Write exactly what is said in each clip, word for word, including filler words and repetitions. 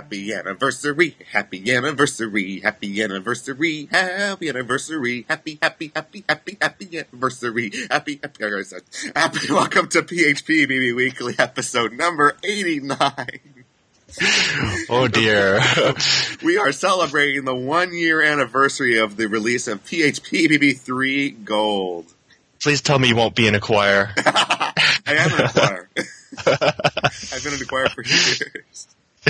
Happy anniversary, happy anniversary, happy anniversary, happy anniversary, happy, happy, happy, happy, happy anniversary, happy, happy, happy, welcome to P H P B B Weekly episode number eighty-nine. Oh dear. We are celebrating the one year anniversary of the release of P H P B B three Gold. Please tell me you won't be in a choir. I am in a choir. I've been in a choir for years.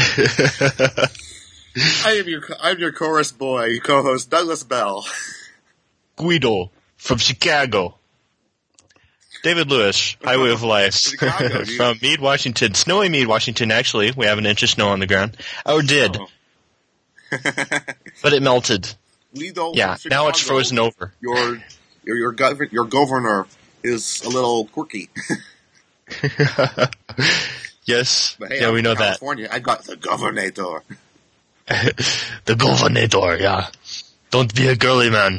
I am your I'm your chorus boy, co-host Douglas Bell. Guido from Chicago. David Lewis, Highway of Life. Chicago, from Meade, Washington. Snowy Meade, Washington, actually. We have an inch of snow on the ground. Or did. Oh. But it melted. We don't Yeah, Chicago, now it's frozen over. Your your your, gov- your governor is a little quirky. Yes. But hey, yeah, I'm we know from California. I got the governor. that. The governor, yeah. Don't be a girly man.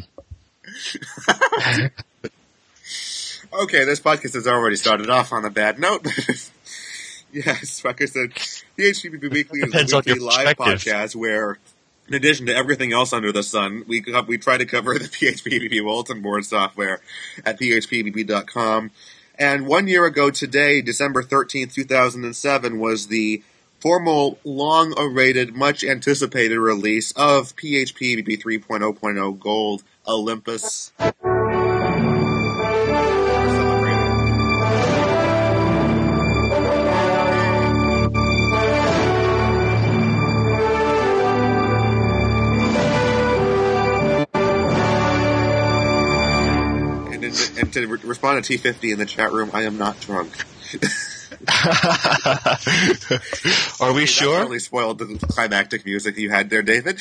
Okay, this podcast has already started off on a bad note. Yes, like I said, P H P B B Weekly is Depends a on weekly your live perspective. podcast where, in addition to everything else under the sun, we we try to cover the P H P B B bulletin board software at P H P B B dot com. And one year ago today, December thirteenth, two thousand seven, was the formal, long-awaited, much-anticipated release of P H P B B three point oh point oh Gold Olympus. And, in, and to re- respond to T fifty in the chat room, I am not drunk. Are we That sure? really spoiled the climactic music you had there, David.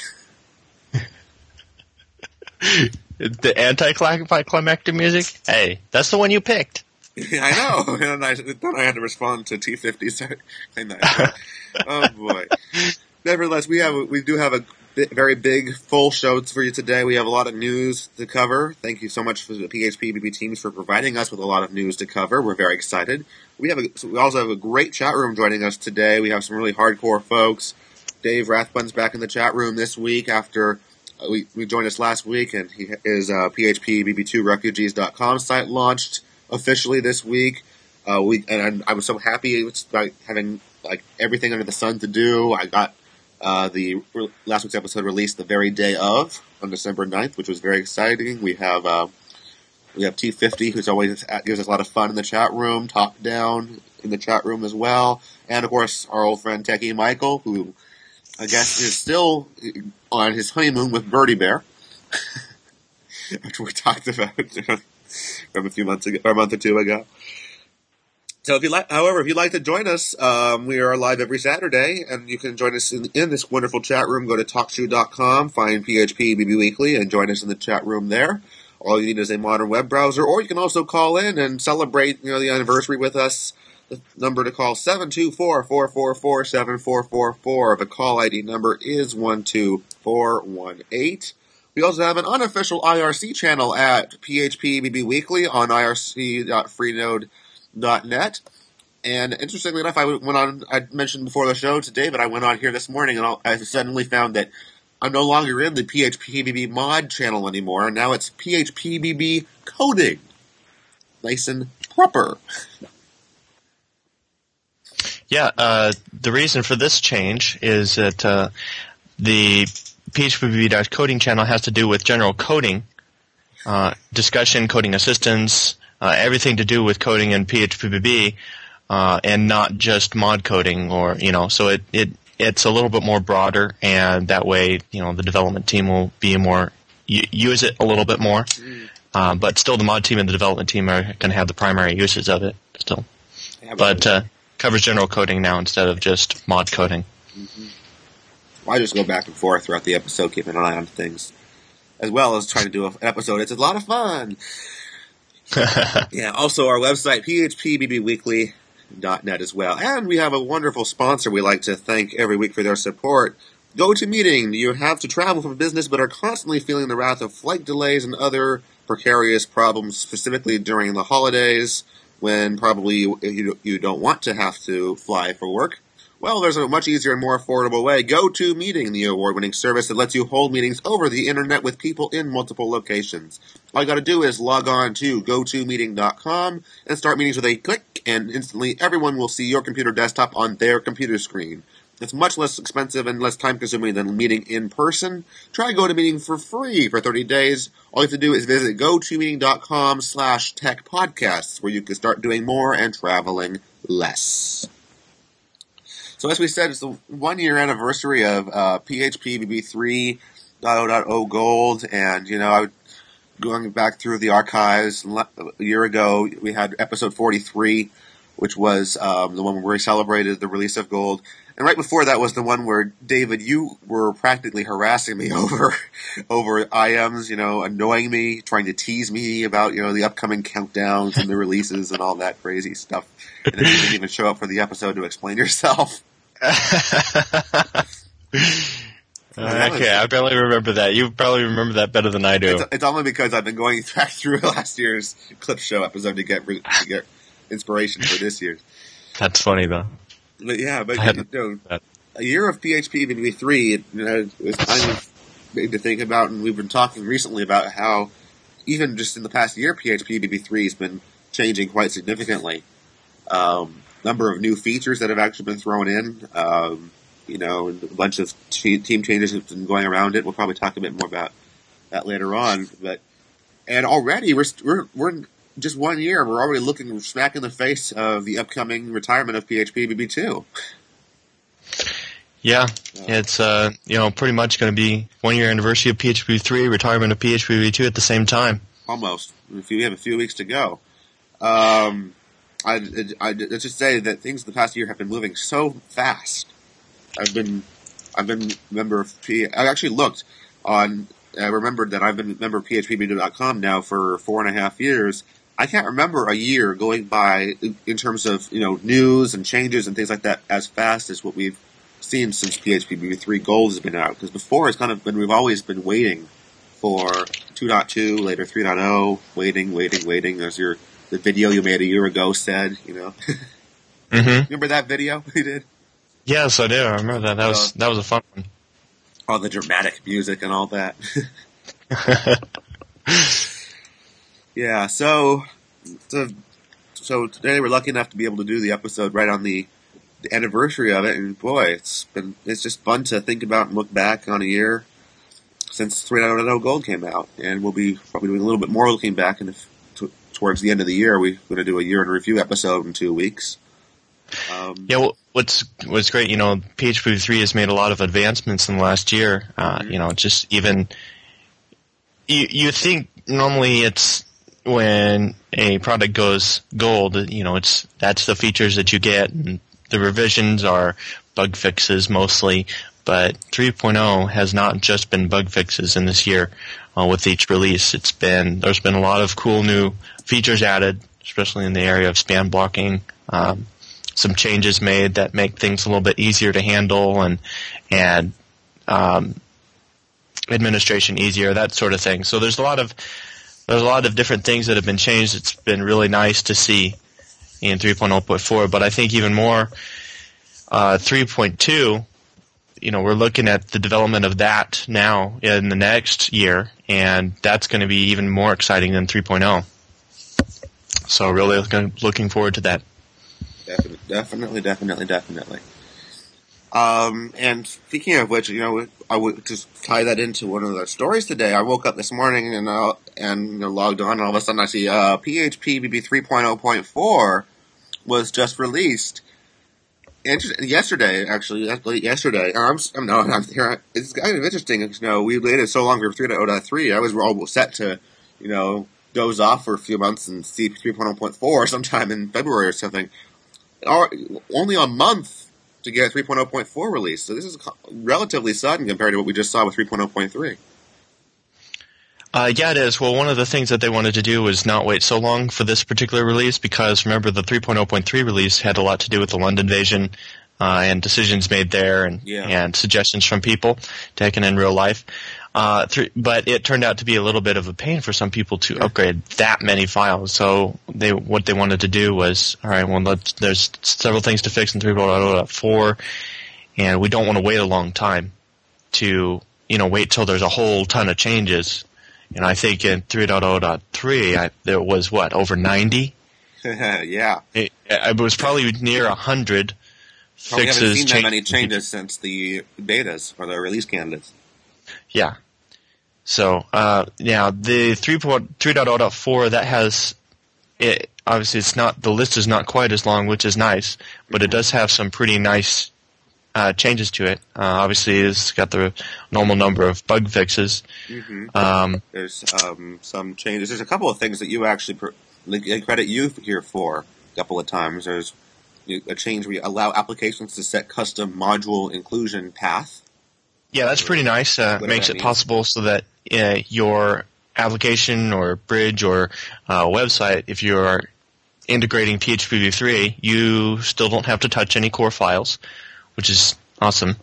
The anti-climactic music? Hey, that's the one you picked. I know. And I, then I had to respond to T fifty. So, oh boy. Nevertheless, we have we do have a bi- very big, full show for you today. We have a lot of news to cover. Thank you so much for the P H P B B teams for providing us with a lot of news to cover. We're very excited. We have a, so we also have a great chat room joining us today. We have some really hardcore folks. Dave Rathbun's back in the chat room this week after uh, we, we joined us last week, and he, his uh, P H P B B two refugees dot com site launched officially this week. Uh, we and I, I was so happy with like, having like everything under the sun to do. I got uh, the re- last week's episode released the very day of on December ninth, which was very exciting. We have uh, we have T fifty, who's always gives us a lot of fun in the chat room, top down in the chat room as well, and of course our old friend Techie Michael, who I guess is still on his honeymoon with Birdie Bear, which we talked about from a few months ago, or a month or two ago. So if you like, however, if you'd like to join us, um, we are live every Saturday, and you can join us in, in this wonderful chat room. Go to talk shoe dot com, find P H P B B Weekly, and join us in the chat room there. All you need is a modern web browser, or you can also call in and celebrate, you know, the anniversary with us. The number to call, seven two four, four four four, seven four four four. The call I D number is one two four one eight. We also have an unofficial I R C channel at P H P B B Weekly on I R C dot freenode dot net. And interestingly enough, I went on, I mentioned before the show to David, I went on here this morning and I suddenly found that I'm no longer in the P H P B B mod channel anymore. Now it's P H P B B coding. Nice and proper. Yeah, uh, the reason for this change is that uh, the P H P B B coding channel has to do with general coding, uh, discussion, coding assistance, uh, everything to do with coding in P H P B B, uh, and not just mod coding, or you know. So it, it it's a little bit more broader, and that way, you know, the development team will be more use it a little bit more. Mm. Uh, but still, the mod team and the development team are going to have the primary uses of it still. Yeah, but uh, covers general coding now instead of just mod coding. Mm-hmm. Well, I just go back and forth throughout the episode, keeping an eye on things, as well as trying to do an episode. It's a lot of fun. Yeah. Also, our website, P H P B B weekly dot net as well. And we have a wonderful sponsor we like to thank every week for their support. GoToMeeting. You have to travel for business but are constantly feeling the wrath of flight delays and other precarious problems, specifically during the holidays when probably you, you, you don't want to have to fly for work. Well, there's a much easier and more affordable way. GoToMeeting, the award-winning service that lets you hold meetings over the internet with people in multiple locations. All you gotta do is log on to go to meeting dot com and start meetings with a click, and instantly everyone will see your computer desktop on their computer screen. It's much less expensive and less time-consuming than meeting in person. Try GoToMeeting for free for thirty days. All you have to do is visit go to meeting dot com slash tech podcasts, where you can start doing more and traveling less. So as we said, it's the one-year anniversary of uh, P H P B B three point oh point oh Gold, and, you know, I going back through the archives, a year ago we had episode forty-three, which was um, the one where we celebrated the release of Gold. And right before that was the one where, David, you were practically harassing me over over I Ms, you know, annoying me, trying to tease me about, you know, the upcoming countdowns and the releases and all that crazy stuff. And then you didn't even show up for the episode to explain yourself. uh, okay, I barely remember that. You probably remember that better than I do. It's, it's only because I've been going back through last year's clip show episode to get to get inspiration for this year. That's funny, though. But yeah, but you know, a year of P H P B B three, you know, was kind of made to think about, and we've been talking recently about how even just in the past year, P H P B B three has been changing quite significantly. Um, number of new features that have actually been thrown in, um, you know, and a bunch of te- team changes have been going around it. We'll probably talk a bit more about that later on. But and already we're we're we're in just one year, we're already looking smack in the face of the upcoming retirement of P H P B B two. Yeah, it's uh, you know, pretty much going to be one year anniversary of P H P B B three, retirement of P H P B B two at the same time. Almost. If you have a few weeks to go. Um, I I let's just say that things the past year have been moving so fast. I've been I've been member of P. I actually looked on. I remembered that I've been a member of P H P B dot com now for four and a half years. I can't remember a year going by in terms of, you know, news and changes and things like that as fast as what we've seen since P H P B B three Gold has been out. Because before it's kind of been, we've always been waiting for two point two, later three point oh, waiting, waiting, waiting, as your, the video you made a year ago said, you know. Mm-hmm. Remember that video we did? Yes, I do. I remember that. That was, that was a fun one. All the dramatic music and all that. Yeah, so, so so today we're lucky enough to be able to do the episode right on the, the anniversary of it, and boy, it's been it's just fun to think about and look back on a year since three point oh Gold came out, and we'll be probably doing a little bit more looking back in the, t- towards the end of the year. We're going to do a year in review episode in two weeks. Um, yeah, well, what's what's great, you know, P H P B B three has made a lot of advancements in the last year. Uh, mm-hmm. You know, just even you you think normally it's when a product goes gold, you know, it's that's the features that you get, and the revisions are bug fixes mostly. But three point oh has not just been bug fixes in this year. Uh, with each release, it's been there's been a lot of cool new features added, especially in the area of spam blocking. Um, some changes made that make things a little bit easier to handle, and and um, administration easier, that sort of thing. So there's a lot of There's a lot of different things that have been changed. It's been really nice to see in three point oh point four, but I think even more, uh, three point two, you know, we're looking at the development of that now in the next year, and that's going to be even more exciting than three point oh. So really looking, looking forward to that. Definitely, definitely, definitely, definitely. Um, and speaking of which, you know, I would just tie that into one of the stories today. I woke up this morning and uh, and you know, logged on, and all of a sudden I see uh, P H P B B three point oh point four was just released Inter- yesterday. Actually, yesterday. I'm, I'm no, I'm here. It's kind of interesting. You know, we waited so long for three point oh point three. I was all set to, you know, doze off for a few months and see three point oh point four sometime in February or something. Only a month to get a three point oh point four release. So this is relatively sudden compared to what we just saw with three point oh point three. Uh, yeah, it is. Well, one of the things that they wanted to do was not wait so long for this particular release, because remember the three point oh point three release had a lot to do with the London invasion uh, and decisions made there, and, yeah. and suggestions from people taken in real life. Uh, th- but it turned out to be a little bit of a pain for some people to upgrade that many files. So they what they wanted to do was, all right, well, let's, there's several things to fix in three point oh point four, and we don't want to wait a long time to, you know, wait till there's a whole ton of changes. And I think in three point oh point three, I, there was, what, over ninety? Yeah. It, it was probably near one hundred fixes. We haven't seen that change- many changes since the betas, or the release candidates. Yeah. So, uh, yeah, the three point oh point four, that has, it, obviously it's not, the list is not quite as long, which is nice, but it does have some pretty nice uh, changes to it. Uh, obviously it's got the normal number of bug fixes. Mm-hmm. Um, There's um, some changes. There's a couple of things that you actually pr- I credit you here for a couple of times. There's a change where you allow applications to set custom module inclusion path. Yeah, that's pretty nice. Uh, makes it means. possible so that uh, your application or bridge or uh, website, if you're integrating P H P v three, you still don't have to touch any core files, which is awesome.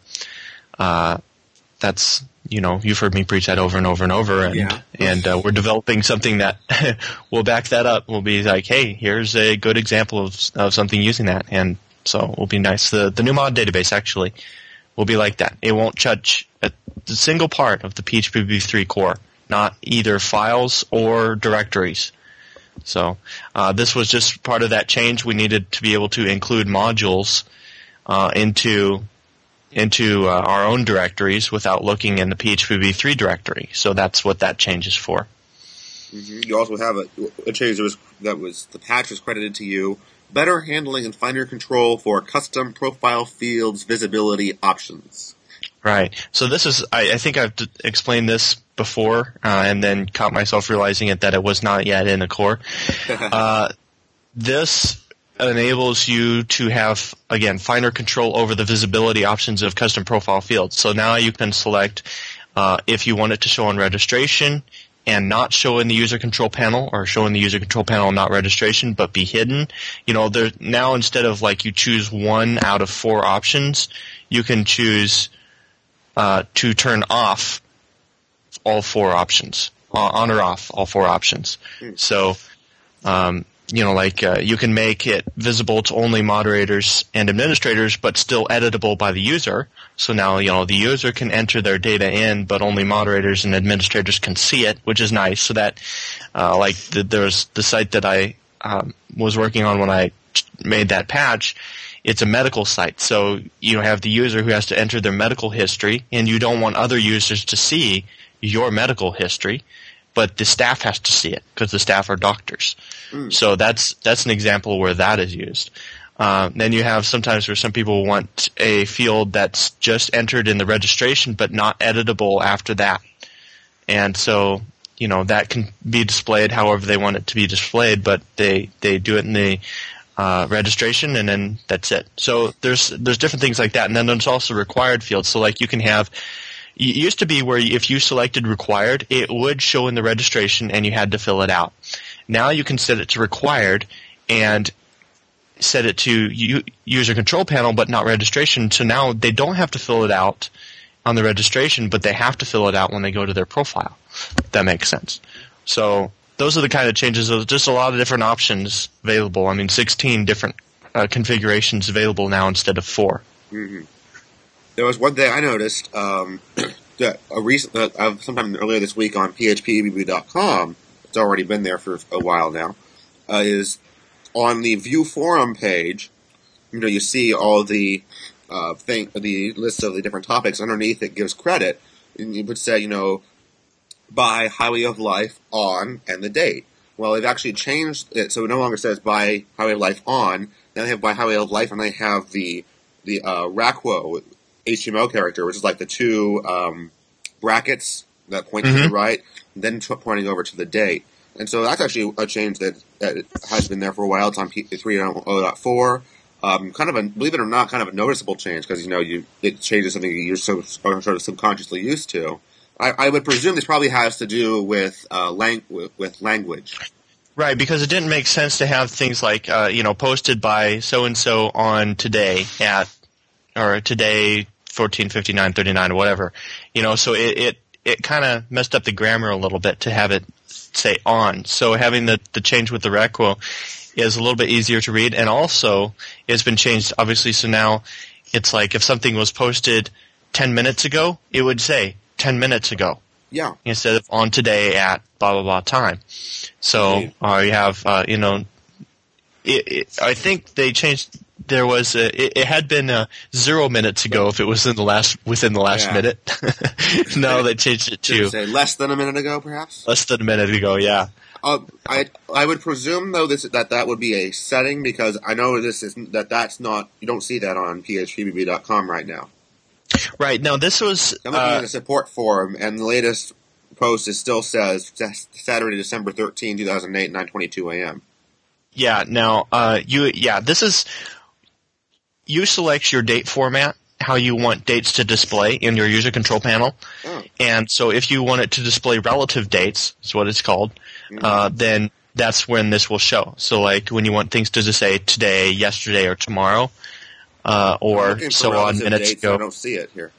Uh, that's, you know, you've heard me preach that over and over and over, and yeah. and uh, we're developing something that will back that up. We'll be like, hey, here's a good example of of something using that, and so it will be nice. The the new mod database actually will be like that. It won't touch a, a single part of the P H P v three core, not either files or directories. So uh, this was just part of that change. We needed to be able to include modules uh, into into uh, our own directories without looking in the P H P v three directory. So that's what that change is for. Mm-hmm. You also have a, a change that was, that was the patch was credited to you. Better handling and finer control for custom profile fields visibility options. Right. So this is, I, I think I've d- explained this before, uh, and then caught myself realizing it that it was not yet in the core. uh, this enables you to have, again, finer control over the visibility options of custom profile fields. So now you can select uh, if you want it to show on registration and not show in the user control panel, or show in the user control panel and not registration, but be hidden. You know, there now instead of like you choose one out of four options, you can choose uh, to turn off all four options, uh, on or off all four options. Mm. So, um, you know, like uh, you can make it visible to only moderators and administrators, but still editable by the user. So now, you know, the user can enter their data in, but only moderators and administrators can see it, which is nice. So that, uh, like, the, there's the site that I um, was working on when I made that patch. It's a medical site, so you have the user who has to enter their medical history, and you don't want other users to see your medical history, but the staff has to see it because the staff are doctors. Mm. So that's that's an example where that is used. Uh, then you have sometimes where some people want a field that's just entered in the registration but not editable after that. And so, you know, that can be displayed however they want it to be displayed, but they, they do it in the uh, registration and then that's it. So there's there's different things like that. And then there's also required fields. So like you can have, it used to be where if you selected required, it would show in the registration and you had to fill it out. Now you can set it to required and set it to u- user control panel but not registration. So now they don't have to fill it out on the registration, but they have to fill it out when they go to their profile. If that makes sense. So those are the kind of changes. There's just a lot of different options available. I mean, sixteen different uh, configurations available now instead of four. Mm-hmm. There was one thing I noticed um, that a recent, uh, sometime earlier this week on P H P E B B dot com. It's already been there for a while now. Uh, is on the View Forum page. You know, you see all the uh, thing, the list of the different topics. Underneath it gives credit, and you would say, you know, by Highway of Life on and the date. Well, they've actually changed it, so it no longer says by Highway of Life on. Now they have by Highway of Life, and they have the the uh, Racquo H T M L character, which is like the two um, brackets that point mm-hmm. to the right, then t- pointing over to the date. And so that's actually a change that, that has been there for a while. It's on three point oh point four. Um, kind of a, believe it or not, kind of a noticeable change because, you know, you it changes something you're so sort of subconsciously used to. I, I would presume this probably has to do with, uh, lang- with, with language. Right, because it didn't make sense to have things like, uh, you know, posted by so-and-so on today at, or today fourteen fifty-nine thirty-nine or whatever. You know, so it, it it kind of messed up the grammar a little bit to have it say on. So having the, the change with the requ is a little bit easier to read, and also it's been changed, obviously, so now it's like if something was posted ten minutes ago, it would say ten minutes ago. Yeah. Instead of on today at blah, blah, blah time. So uh, you have, uh, you know, it, it, I think they changed, there was, a, it, it had been uh, zero minutes ago if it was in the last, within the last yeah. minute. No, they changed it to say less than a minute ago, perhaps? Less than a minute ago, yeah. Uh, I I would presume though this that that would be a setting, because I know this is that that's not, you don't see that on P H P B B dot com right now. Right. Now this was I'm looking uh, at the support forum, and the latest post is still says Saturday, December thirteenth, two thousand eight, nine twenty-two a.m. Yeah. Now uh, you yeah this is you select your date format, how you want dates to display in your user control panel. Oh. And so if you want it to display relative dates, is what it's called, mm-hmm. uh, then that's when this will show. So like when you want things to just say today, yesterday, or tomorrow, uh, or so on minutes dates, ago. I don't see it here.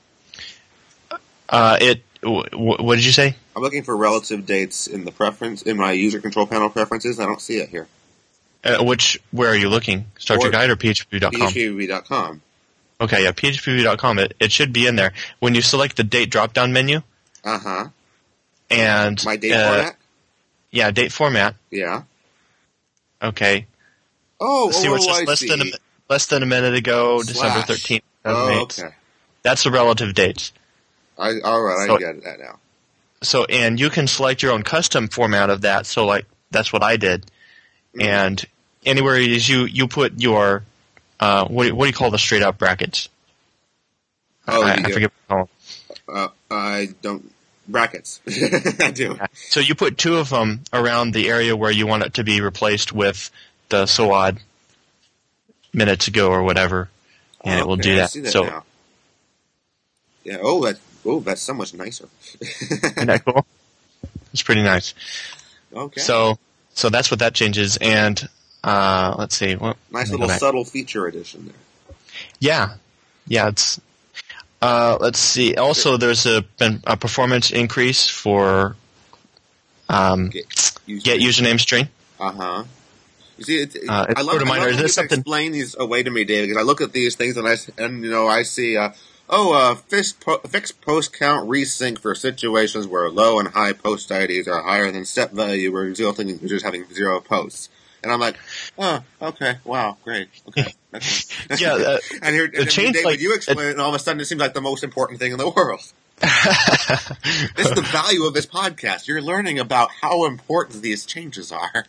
Uh, it, w- w- what did you say? I'm looking for relative dates in the preference, in my user control panel preferences. I don't see it here. Uh, which, where are you looking? Star Trek Guide or P H P dot com? P H P B B dot com. Okay, yeah, P H P B B dot com, it, it should be in there. When you select the date drop-down menu. Uh-huh. And. My date uh, format? Yeah, date format. Yeah. Okay. Oh, see oh, where it oh says I less see. Than a, less than a minute ago, Slash. December thirteenth, two thousand eight. Oh, okay. That's the relative dates. I, all right, so, I get that now. So, and you can select your own custom format of that. So, like, that's what I did. Mm-hmm. And anywhere is you, you put your, uh, what, what do you call the straight up brackets? Oh, I, you I do. forget what you call them. Uh, I don't, brackets. I do. So you put two of them around the area where you want it to be replaced with the so odd minutes ago or whatever, and oh, it will okay, do I that. see that so, now. Yeah. Oh, that. Oh, that's so much nicer. Isn't that cool? It's pretty nice. Okay. So, so that's what that changes, and uh, let's see. What, nice little subtle feature addition there. Yeah, yeah. It's. Uh, let's see. Also, there's a, been a performance increase for um, get, username. get username string. Uh huh. You see, it, it, uh, it's I love, I love when you something... explain these away to me, David, because I look at these things and I and you know I see. Uh, Oh, uh, fixed, po- fixed post count resync for situations where low and high post I Ds are higher than step value, where resulting in users having zero posts. And I'm like, oh, okay, wow, great, okay. yeah, uh, and here, and change, David, like, you explain it, and all of a sudden it seems like the most important thing in the world. This is the value of this podcast. You're learning about how important these changes are.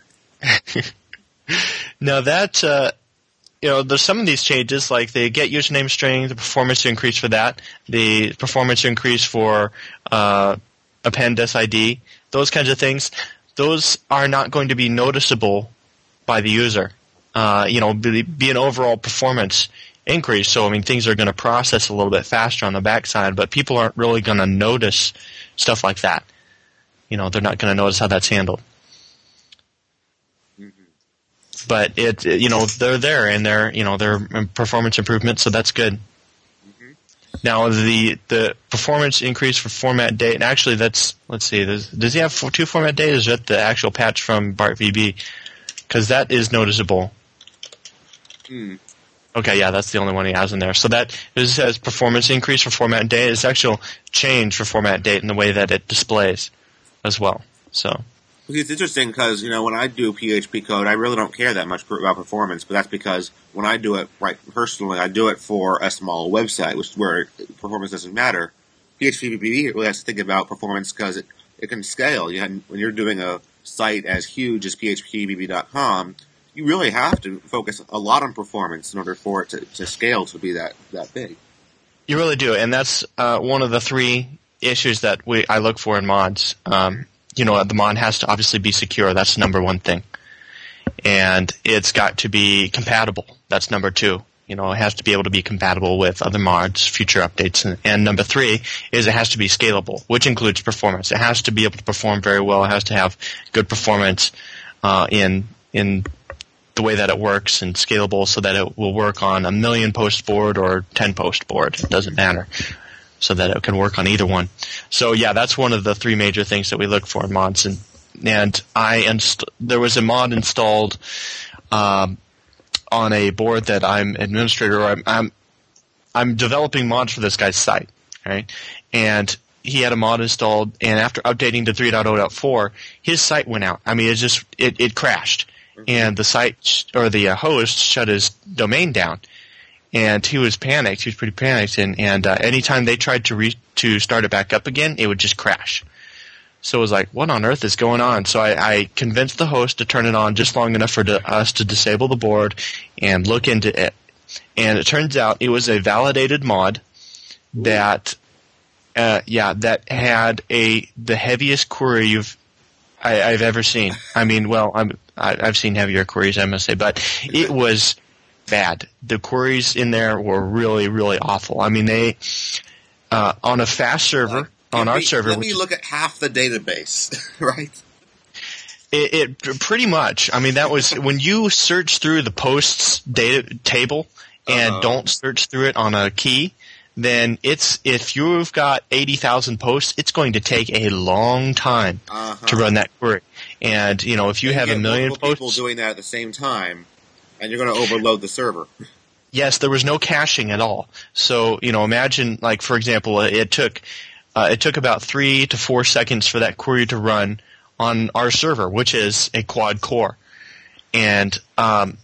Now that, uh, you know, there's some of these changes, like the get username string, the performance increase for that, the performance increase for uh, append S I D, those kinds of things. Those are not going to be noticeable by the user. Uh, you know, be, be an overall performance increase. So, I mean, things are going to process a little bit faster on the backside, but people aren't really going to notice stuff like that. You know, they're not going to notice how that's handled. But it, you know, they're there and they're, you know, they're performance improvements, so that's good. Mm-hmm. Now the the performance increase for format date, and actually that's, let's see, does, does he have two format date? Or is that the actual patch from Bart V B? Because that is noticeable. Mm. Okay, yeah, that's the only one he has in there. So that it says performance increase for format date. It's actual change for format date in the way that it displays as well. So. It's interesting because, you know, when I do P H P code, I really don't care that much about performance, but that's because when I do it, right, personally, I do it for a small website, which is where performance doesn't matter. P H P B B really has to think about performance because it, it can scale. You had, when you're doing a site as huge as P H P B B dot com, you really have to focus a lot on performance in order for it to, to scale to be that, that big. You really do, and that's uh, one of the three issues that we I look for in mods. Um, You know, the mod has to obviously be secure. That's the number one thing. And it's got to be compatible. That's number two. You know, it has to be able to be compatible with other mods, future updates. And, and number three is it has to be scalable, which includes performance. It has to be able to perform very well. It has to have good performance uh, in in the way that it works and scalable so that it will work on a million post board or ten post board. It doesn't matter. so that it can work on either one. So yeah, that's one of the three major things that we look for in mods. And and I inst- there was a mod installed um, on a board that I'm administrator. Or I'm, I'm I'm developing mods for this guy's site, right? And he had a mod installed, and after updating to three point oh point four, his site went out. I mean, it just it, it crashed, mm-hmm. and the site sh- or the uh, host shut his domain down, and he was panicked. He was pretty panicked, and and uh, anytime they tried to re- to start it back up again, it would just crash. So it was like, what on earth is going on? So I, I convinced the host to turn it on just long enough for to, us to disable the board and look into it. And it turns out it was a validated mod that. Uh, yeah, that had a the heaviest query you've I, I've ever seen. I mean, well, I'm I, I've seen heavier queries, I must say, but it was bad. The queries in there were really, really awful. I mean, they uh, on a fast server like, on our me, server. Let me look at half the database, right? It, it pretty much. I mean, that was when you search through the posts data table and uh-huh. don't search through it on a key. Then it's if you've got eighty thousand posts, it's going to take a long time uh-huh. to run that query. And you know, if you and have you a million multiple posts, people doing that at the same time, and you're going to overload the server. Yes, there was no caching at all. So you know, imagine like for example, it took uh, it took about three to four seconds for that query to run on our server, which is a quad core, and um,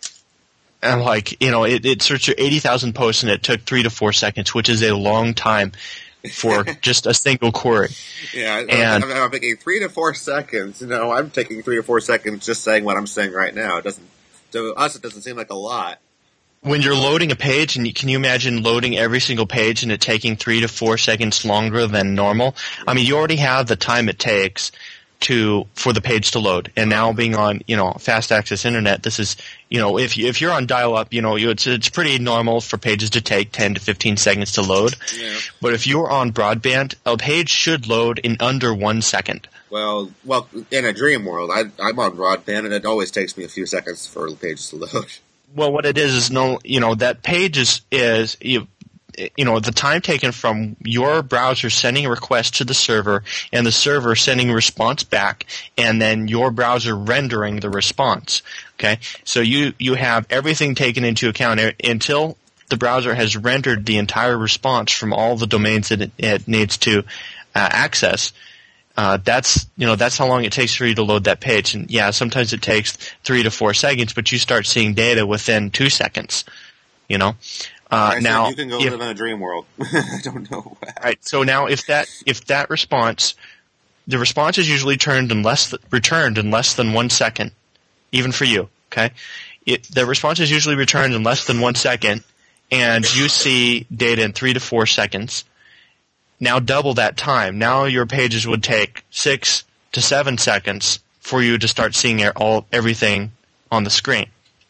And like, you know, it, it searched eighty thousand posts and it took three to four seconds, which is a long time for just a single query. Yeah, and, I'm, I'm thinking three to four seconds. You know, I'm taking three to four seconds just saying what I'm saying right now. It doesn't, to us, it doesn't seem like a lot. When you're loading a page, and you, can you imagine loading every single page and it taking three to four seconds longer than normal? I mean, you already have the time it takes to for the page to load, and now being on you know fast access internet, this is you know if you, if you're on dial up, you know you, it's it's pretty normal for pages to take ten to fifteen seconds to load. Yeah. But if you're on broadband, a page should load in under one second. Well, well, in a dream world, I, I'm on broadband, and it always takes me a few seconds for the pages to load. Well, what it is is no, you know that page is is you. You know, the time taken from your browser sending a request to the server and the server sending a response back and then your browser rendering the response. Okay? So you, you have everything taken into account until the browser has rendered the entire response from all the domains that it, it needs to uh, access. Uh, that's, you know, that's how long it takes for you to load that page. And yeah, sometimes it takes three to four seconds, but you start seeing data within two seconds, you know? Uh, I now, said you can go if, live in a dream world. I don't know. Right. So now, if that if that response, the response is usually turned in less th- returned in less than one second, even for you. Okay, it, the response is usually returned in less than one second, and you see data in three to four seconds. Now double that time. Now your pages would take six to seven seconds for you to start seeing all everything on the screen.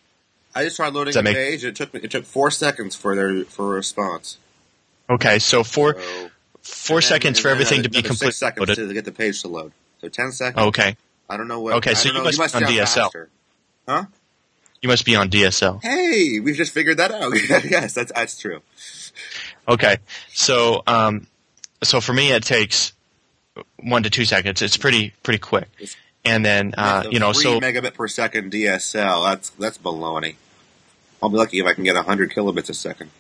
I just tried loading a make- page. It took me, it took four seconds for their for a response. Okay, so four so, four then, seconds for everything another, to be completely six seconds loaded. to get the page to load. So ten seconds. Okay. I don't know what. Okay, so you know, must, you must be on be D S L. Faster. Huh? You must be on D S L. Hey, we've just figured that out. Yes, that's that's true. Okay, so um, so for me it takes one to two seconds. It's pretty pretty quick, and then uh, you know three so megabit per second D S L. That's that's baloney. I'll be lucky if I can get one hundred kilobits a second.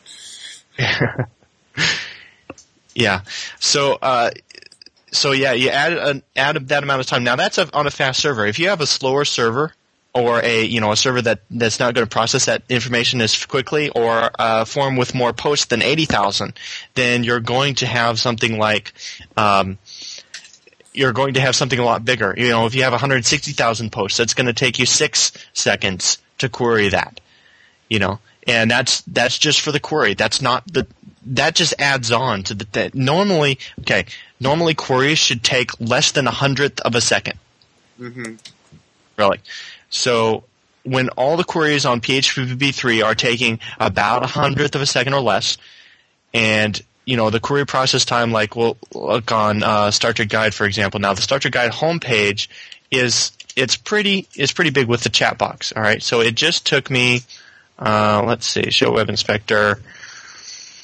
Yeah. So, uh, so yeah, you add an, add that amount of time. Now that's a, on a fast server. If you have a slower server or a you know a server that, that's not going to process that information as quickly, or a form with more posts than eighty thousand, then you're going to have something like. Um, You're going to have something a lot bigger. You know, if you have one hundred sixty thousand posts, that's going to take you six seconds to query that. You know, and that's that's just for the query. That's not the that just adds on to the that normally. Okay, normally queries should take less than a hundredth of a second. Mm-hmm. Really, so when all the queries on P H P v three are taking about a hundredth of a second or less, and you know the query process time, like we'll look on uh, Star Trek Guide for example. Now the Star Trek Guide homepage is it's pretty is pretty big with the chat box. All right, so it just took me. Uh, let's see, show web inspector.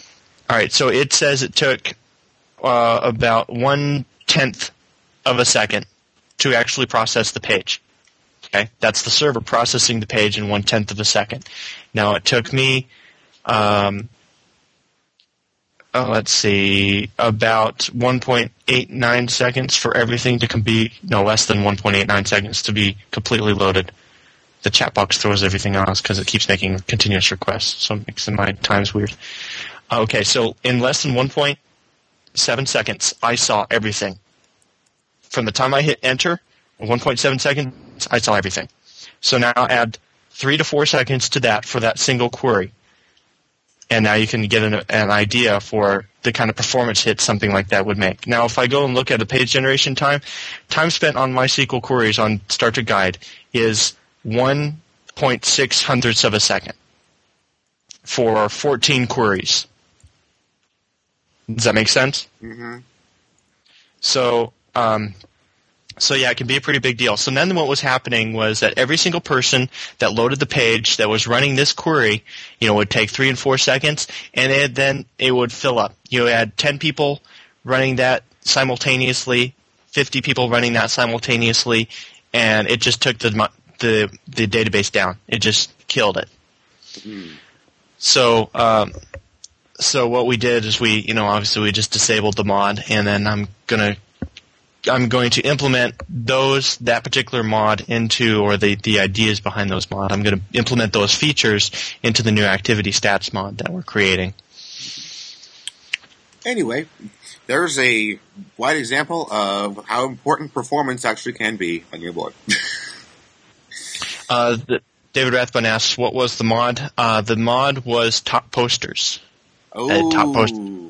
All right, so it says it took uh, about one-tenth of a second to actually process the page. Okay, that's the server processing the page in one-tenth of a second. Now, it took me, um, oh, let's see, about one point eight nine seconds for everything to be, no, less than one point eight nine seconds to be completely loaded. The chat box throws everything else because it keeps making continuous requests, so it makes my times weird. Okay, so in less than one point seven seconds, I saw everything. From the time I hit enter, one point seven seconds, I saw everything. So now add three to four seconds to that for that single query. And now you can get an, an idea for the kind of performance hit something like that would make. Now, if I go and look at the page generation time, time spent on MySQL queries on Start to Guide is one point six hundredths of a second for fourteen queries. Does that make sense? Mm-hmm. So, um, so yeah, it can be a pretty big deal. So then what was happening was that every single person that loaded the page that was running this query, you know, would take three and four seconds, and it, then it would fill up. You had ten people running that simultaneously, fifty people running that simultaneously, and it just took the the, the database down. It just killed it. Mm. So, um, so what we did is we, you know, obviously we just disabled the mod, and then I'm gonna, I'm going to implement those, that particular mod into, or the, the ideas behind those mod. I'm going to implement those features into the new activity stats mod that we're creating. Anyway, there's a wide example of how important performance actually can be on your board. uh, the, David Rathbun asks, what was the mod? Uh, the mod was top posters. Oh. Uh, top posters.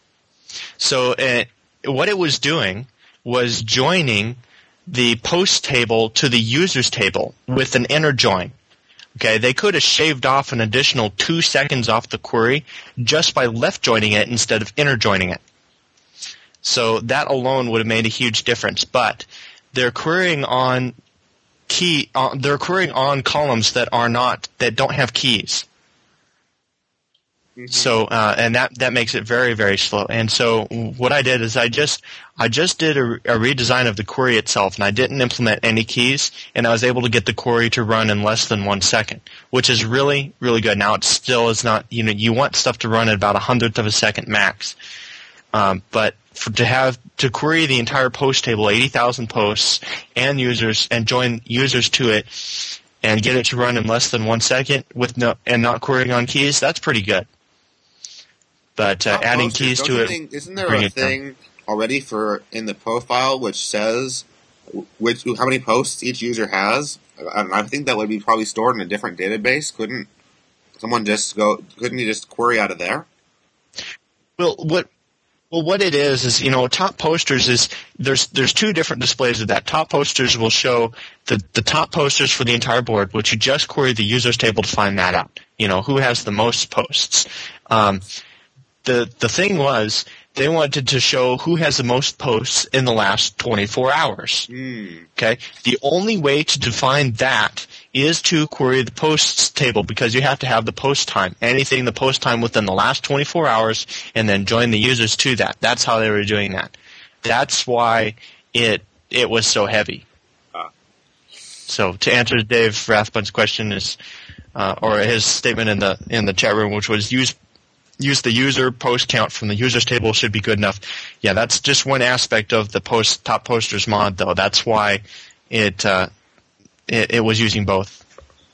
So uh, what it was doing was joining the post table to the users table with an inner join. Okay, they could have shaved off an additional two seconds off the query just by left joining it instead of inner joining it. So that alone would have made a huge difference. But they're querying on key, uh, they're querying on columns that are not, that don't have keys. Mm-hmm. So, uh, and that, that makes it very, very slow. And so what I did is I just, I just did a, a redesign of the query itself, and I didn't implement any keys, and I was able to get the query to run in less than one second, which is really, really good. Now, it still is not, you know, you want stuff to run at about a hundredth of a second max. Um, but for, to have, to query the entire post table, eighty thousand posts, and users, and join users to it, and get it to run in less than one second with no, and not querying on keys, that's pretty good. But uh, adding posters, keys to it, think, isn't there a thing down. already for in the profile which says which how many posts each user has? I, I think that would be probably stored in a different database. Couldn't someone just go? Couldn't you just query out of there? Well, what well what it is is you know top posters is there's there's two different displays of that. Top posters will show the the top posters for the entire board, which you just query the users table to find that out. You know who has the most posts. Um, The the thing was, they wanted to show who has the most posts in the last twenty-four hours. Mm. Okay? The only way to define that is to query the posts table, because you have to have the post time. Anything the post time within the last twenty-four hours, and then join the users to that. That's how they were doing that. That's why it it was so heavy. Ah. So to answer Dave Rathbun's question is, uh, or his statement in the in the chat room, which was use. Use the user post count from the users table should be good enough. Yeah, that's just one aspect of the post top posters mod, though. That's why it uh, it, it was using both.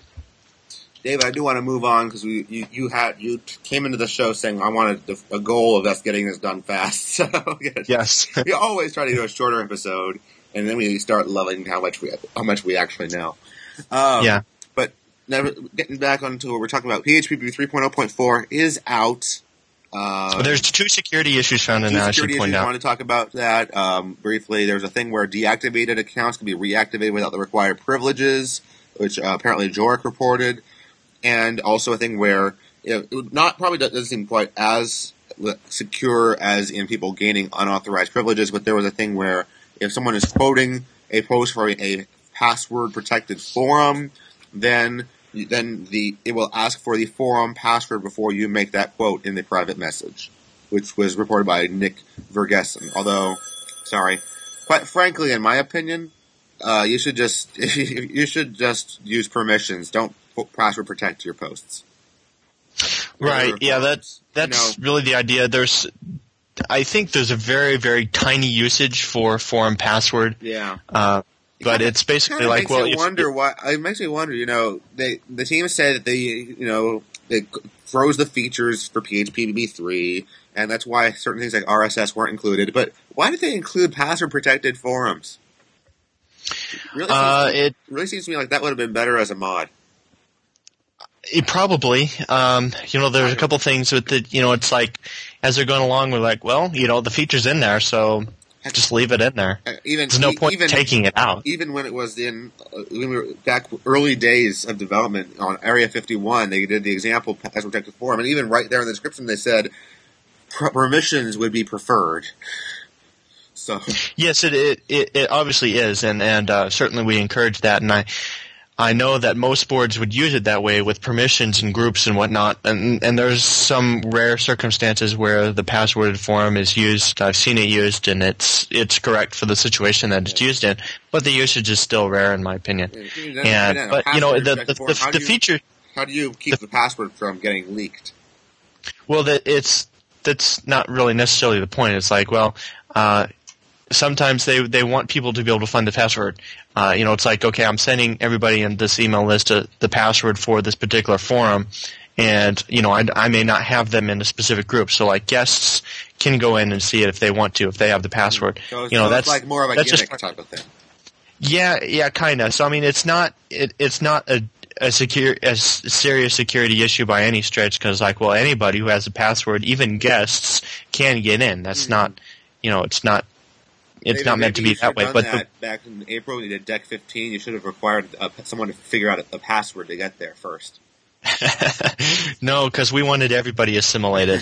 Dave, I do want to move on because you, you had you came into the show saying I wanted a goal of us getting this done fast. So yes, we always try to do a shorter episode, and then we start loving how much we how much we actually know. Um, yeah. Now, getting back onto what we're talking about, P H P three point oh point four is out. Uh, well, there's two security issues found in that. I should point out. I want to talk about that um, briefly. There's a thing where deactivated accounts can be reactivated without the required privileges, which uh, apparently Jorik reported, and also a thing where you know, not probably doesn't seem quite as secure as in people gaining unauthorized privileges, but there was a thing where if someone is quoting a post for a, a password protected forum, then then the it will ask for the forum password before you make that quote in the private message. which was reported by Nick Vergessen. Although, sorry, quite frankly, in my opinion, uh, you should just you should just use permissions. Don't password protect your posts. Right. Yeah. That's that's you know, really the idea. There's, I think there's a very very tiny usage for forum password. Yeah. Uh, But it's basically like, makes well, me wonder why. It makes me wonder. You know, they the team said that they, you know, it froze the features for P H P B B three, and that's why certain things like R S S weren't included. But why did they include password protected forums? It really, uh, seems, it really seems to me like that would have been better as a mod. It probably, um, you know, there's a couple things with the, you know, it's like as they're going along, we're like, well, you know, the feature's in there, so. Just leave it in there. Even, There's no point even, taking it out. Even when it was in, uh, when we were back early days of development on Area fifty-one, they did the example as protected forum, and even right there in the description they said permissions would be preferred. So yes, it it, it, it obviously is, and and uh, certainly we encourage that, and I. I know that most boards would use it that way with permissions and groups and whatnot, and and there's some rare circumstances where the passworded forum is used. I've seen it used, and it's it's correct for the situation that it's used in, but the usage is still rare in my opinion. Yeah, and yeah, but you know the the, the, the you, feature. How do you keep the, the password from getting leaked? Well, that it's that's not really necessarily the point. It's like, well, uh, sometimes they they want people to be able to find the password. Uh, you know, it's like, okay, I'm sending everybody in this email list a, the password for this particular forum, and you know, I, I may not have them in a specific group. So, like, guests can go in and see it if they want to, if they have the password. So, you know, so that's it's like more of a that's gimmick just, type of thing. Yeah, yeah, kind of. So, I mean, it's not it, it's not a a secure a serious security issue by any stretch, because, like, well, anybody who has a password, even guests, can get in. That's mm-hmm. not, you know, it's not. It's maybe, not meant to be that way. But that the, back in April when you did Deck fifteen, you should have required uh, someone to figure out a, a password to get there first. No, because we wanted everybody assimilated.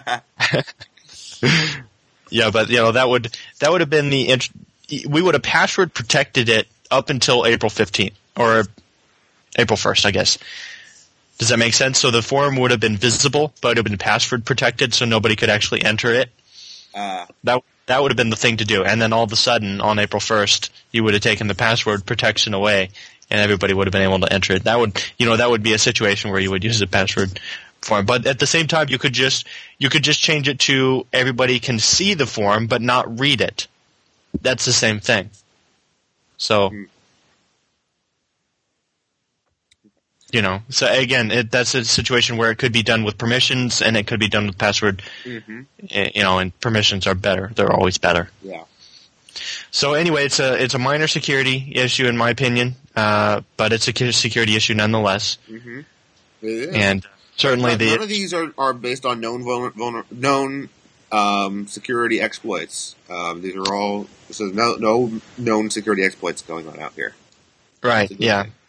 Yeah, but you know that would that would have been the int- we would have password protected it up until April fifteenth or April first, I guess. Does that make sense? So the forum would have been visible, but it would have been password protected, so nobody could actually enter it. Uh, that that would have been the thing to do. And then all of a sudden, on April first, you would have taken the password protection away, and everybody would have been able to enter it. That would, you know, that would be a situation where you would use a password form. But at the same time, you could just you could just change it to everybody can see the form but not read it. That's the same thing. So. Mm. You know, so again, it, that's a situation where it could be done with permissions and it could be done with password. Mm-hmm. You know, and permissions are better; they're always better. Yeah. So anyway, it's a it's a minor security issue in my opinion, uh, but it's a security issue nonetheless. Mm-hmm. And certainly none, the none of these are, are based on known vulner, vulner, known um, security exploits. Um, these are all so no no known security exploits going on out here. Right. Yeah. Thing.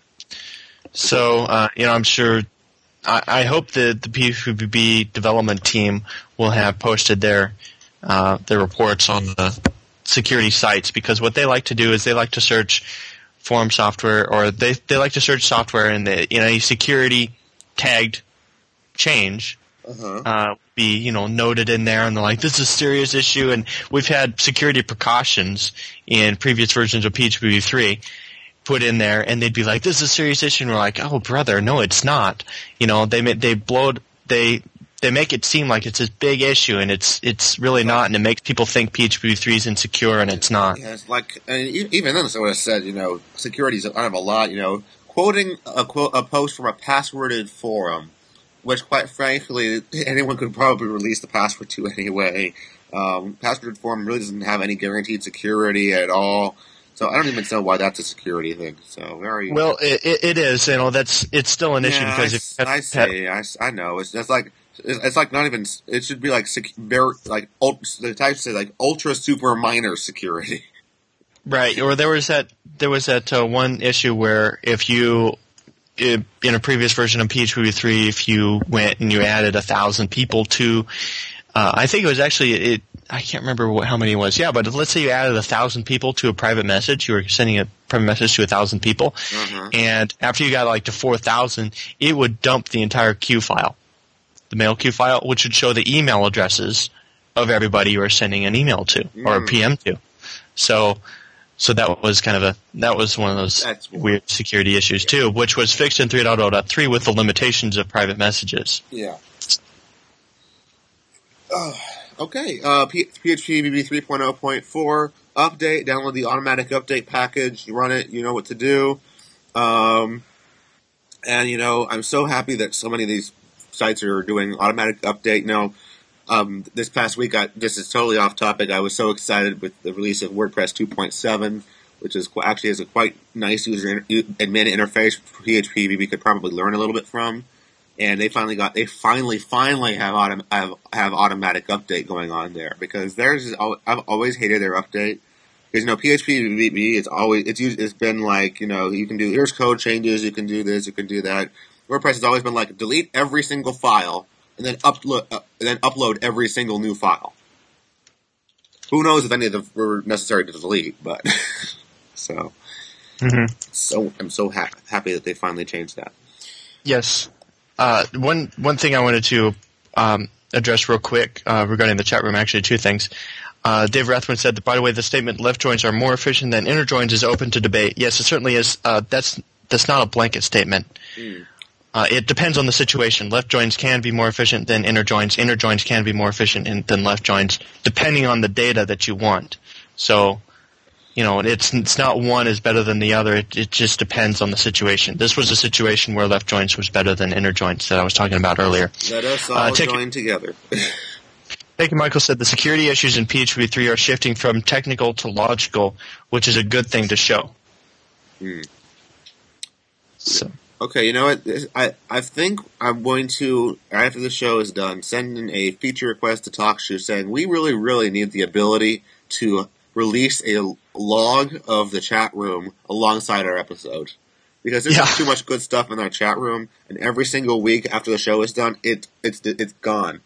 So, uh, you know, I'm sure, I, I hope that the P H P B B development team will have posted their, uh, their reports on the security sites, because what they like to do is they like to search forum software, or they, they like to search software and the, you know, a security tagged change, uh-huh. uh, be, you know, noted in there, and they're like, this is a serious issue, and we've had security precautions in previous versions of P H P B B three put in there, and they'd be like, this is a serious issue, and we're like, oh brother, no it's not. You know, they they blow they they make it seem like it's this big issue, and it's it's really not, and it makes people think P H P B B three is insecure, and it's not. Yeah, it's like, and even then someone said, you know, security is kind of a lot, you know, quoting a quote a post from a passworded forum, which quite frankly anyone could probably release the password to anyway. Um, passworded forum really doesn't have any guaranteed security at all. So I don't even know why that's a security thing. So very well, it, it is. You know, that's it's still an yeah, issue because I, if you have, I say I, I know it's just like it's like not even it should be like very like the type say like ultra super minor security. Right. Or there was that there was that uh, one issue where if you in a previous version of P H P B B three, if you went and you added a thousand people to, uh, I think it was actually it. I can't remember what, how many it was. Yeah, but let's say you added a thousand people to a private message. You were sending a private message to a thousand people, mm-hmm. and after you got like to four thousand, it would dump the entire queue file, the mail queue file, which would show the email addresses of everybody you were sending an email to mm. or a P M to. So, so that was kind of a that was one of those That's weird security issues too, which was fixed in three point oh point three with the limitations of private messages. Yeah. Uh, okay. Uh, P- PHP three point oh point four update. Download the automatic update package. You run it. You know what to do. Um, and you know, I'm so happy that so many of these sites are doing automatic update now. Um, this past week, I, this is totally off topic. I was so excited with the release of WordPress two point seven, which is actually has a quite nice user inter- admin interface P H P we could probably learn a little bit from. And they finally got, they finally, finally have autom- have, have automatic update going on there, because theirs is, al- I've always hated their update. Because, you know, P H P it's always, it's it's been like, you know, you can do, here's code changes, you can do this, you can do that. WordPress has always been like, delete every single file, and then upload, uh, and then upload every single new file. Who knows if any of them were necessary to delete, but, so, mm-hmm. so, I'm so ha- happy that they finally changed that. Yes. Uh, one, one thing I wanted to, um, address real quick, uh, regarding the chat room, actually two things. Uh, Dave Rathman said that, by the way, the statement left joins are more efficient than inner joins is open to debate. Yes, it certainly is. Uh, that's, that's not a blanket statement. Mm. Uh, it depends on the situation. Left joins can be more efficient than inner joins. Inner joins can be more efficient in, than left joins, depending on the data that you want. So, you know, it's it's not one is better than the other. It, it just depends on the situation. This was a situation where left joins was better than inner joins that I was talking about earlier. Let us all uh, join together. Thank you, Michael said the security issues in P H P three are shifting from technical to logical, which is a good thing to show. Hmm. So. Okay, you know what? I, I think I'm going to, after the show is done, send in a feature request to TalkShoe saying we really, really need the ability to release a log of the chat room alongside our episode. Because there's yeah. too much good stuff in our chat room, and every single week after the show is done, it it's it's gone.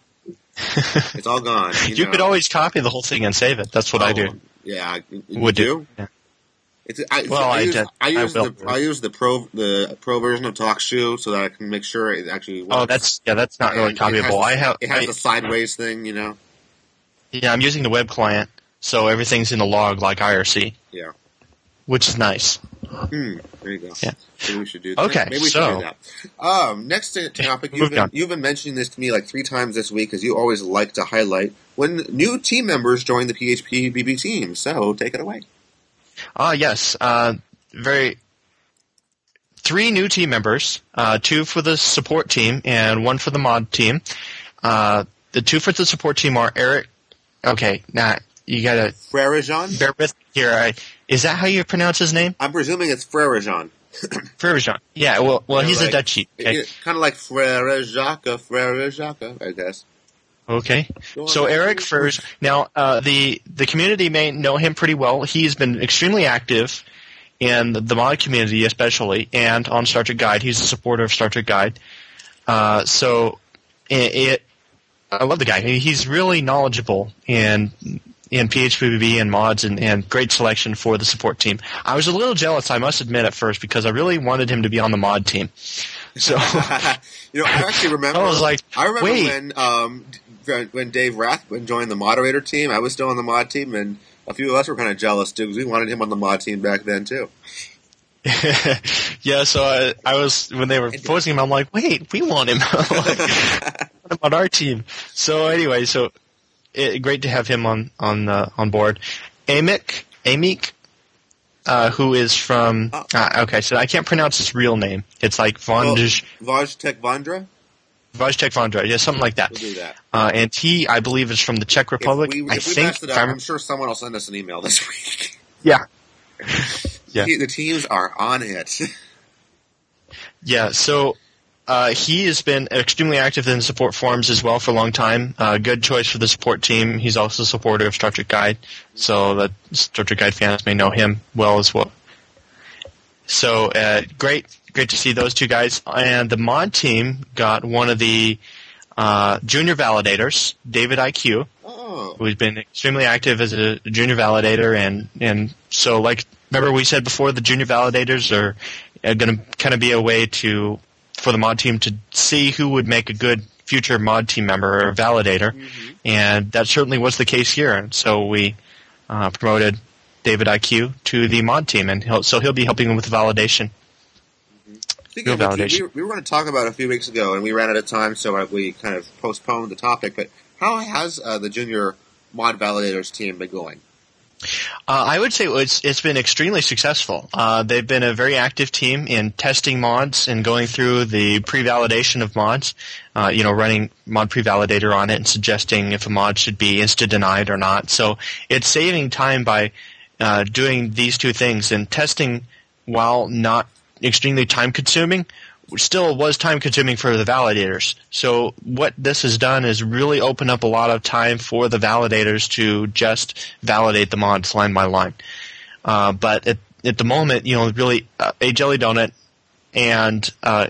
It's all gone. You, you know. could always copy the whole thing and save it. That's what oh, I do. Yeah, you would do. do. Yeah. It's, I, well, I, I, use, did. I use I the I use the pro the pro version of TalkShoe so that I can make sure it actually works. Oh, that's yeah, that's not really and copyable. It I have it has I, the sideways thing, you know. Yeah, I'm using the web client, so everything's in the log like I R C. Yeah, which is nice. Hmm. There you go. Yeah. Maybe we should do that. Okay, Maybe we so, should do that. Um, next topic, you've been, you've been mentioning this to me like three times this week, because you always like to highlight when new team members join the P H P B B team. So take it away. Ah, uh, yes. Uh, very. Three new team members, uh, two for the support team and one for the mod team. Uh, the two for the support team are Eric. Okay, now you gotta. Frerijean? Bear with me here. I, is that how you pronounce his name? I'm presuming it's Frerijean. Frerijean. Yeah, well, well, yeah, he's like, a Dutchie. Okay. Kind of like Frere Jacques, Frere Jacques, I guess. Okay. So Eric Frerijean. Now, uh, the the community may know him pretty well. He's been extremely active in the, the mod community, especially, and on Star Trek Guide. He's a supporter of Star Trek Guide. Uh, so it, it, I love the guy. He's really knowledgeable in in P H P B B and mods, and, and great selection for the support team. I was a little jealous, I must admit, at first, because I really wanted him to be on the mod team. So, you know, I actually remember. I was like, I remember wait. when um, when Dave Rathman joined the moderator team. I was still on the mod team, and a few of us were kind of jealous too, because we wanted him on the mod team back then too. Yeah, so I, I was when they were posting him, I'm like, wait, we want him, like, on our team. So anyway, so it, great to have him on on uh, on board. Amik, Amik, uh, who is from oh. uh, okay, so I can't pronounce his real name. It's like Vondj oh, Vojtek Vondra. Vojtek Vondra, yeah, something like that. We'll do that. Uh, and he, I believe, is from the Czech Republic. If we, if I we think. messed it up, I'm sure someone will send us an email this week. Yeah. Yeah. The teams are on it. Yeah, so uh, he has been extremely active in support forums as well for a long time. Uh, good choice for the support team. He's also a supporter of Star Trek Guide, so that Star Trek Guide fans may know him well as well. So uh, great, great to see those two guys. And the mod team got one of the uh, junior validators, David I Q, oh. who's been extremely active as a junior validator, and and so like. Remember we said before, the junior validators are, are going to kind of be a way to for the mod team to see who would make a good future mod team member or validator, mm-hmm. and that certainly was the case here. And so we uh, promoted David I Q to the mod team, and he'll, so he'll be helping them with validation. Mm-hmm. Speaking of validation. We, we were going to talk about it a few weeks ago, and we ran out of time, so we kind of postponed the topic. But how has uh, the junior mod validators team been going? Uh, I would say it's it's been extremely successful. Uh, they've been a very active team in testing mods and going through the pre-validation of mods. Uh, you know, running mod pre-validator on it and suggesting if a mod should be insta-denied or not. So it's saving time by uh, doing these two things, and testing, while not extremely time-consuming, still was time-consuming for the validators. So what this has done is really open up a lot of time for the validators to just validate the mods line by line. Uh, but at, at the moment, you know, really, uh, A Jelly Donut and uh,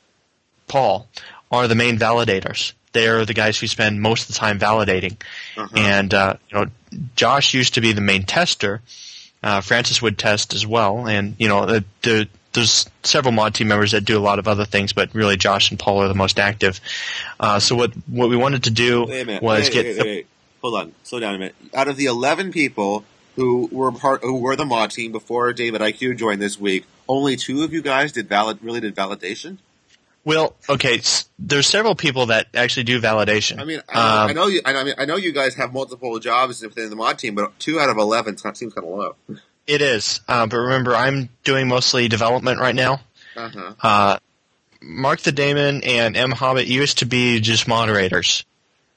Paul are the main validators. They're the guys who spend most of the time validating. Uh-huh. And, uh, you know, Josh used to be the main tester. Uh, Francis would test as well. And, you know, the, the there's several mod team members that do a lot of other things, but really Josh and Paul are the most active. Uh, so what what we wanted to do was wait, get. Wait, wait, wait. Hold on, slow down a minute. Out of the eleven people who were part, who were the mod team before David I Q joined this week, only two of you guys did valid really did validation. Well, okay, there's several people that actually do validation. I mean, I, um, I know you. I mean, I know you guys have multiple jobs within the mod team, but two out of eleven seems kind of low. It is, uh, but remember, I'm doing mostly development right now. Uh-huh. Uh, Mark the Damon and M. Hobbit used to be just moderators.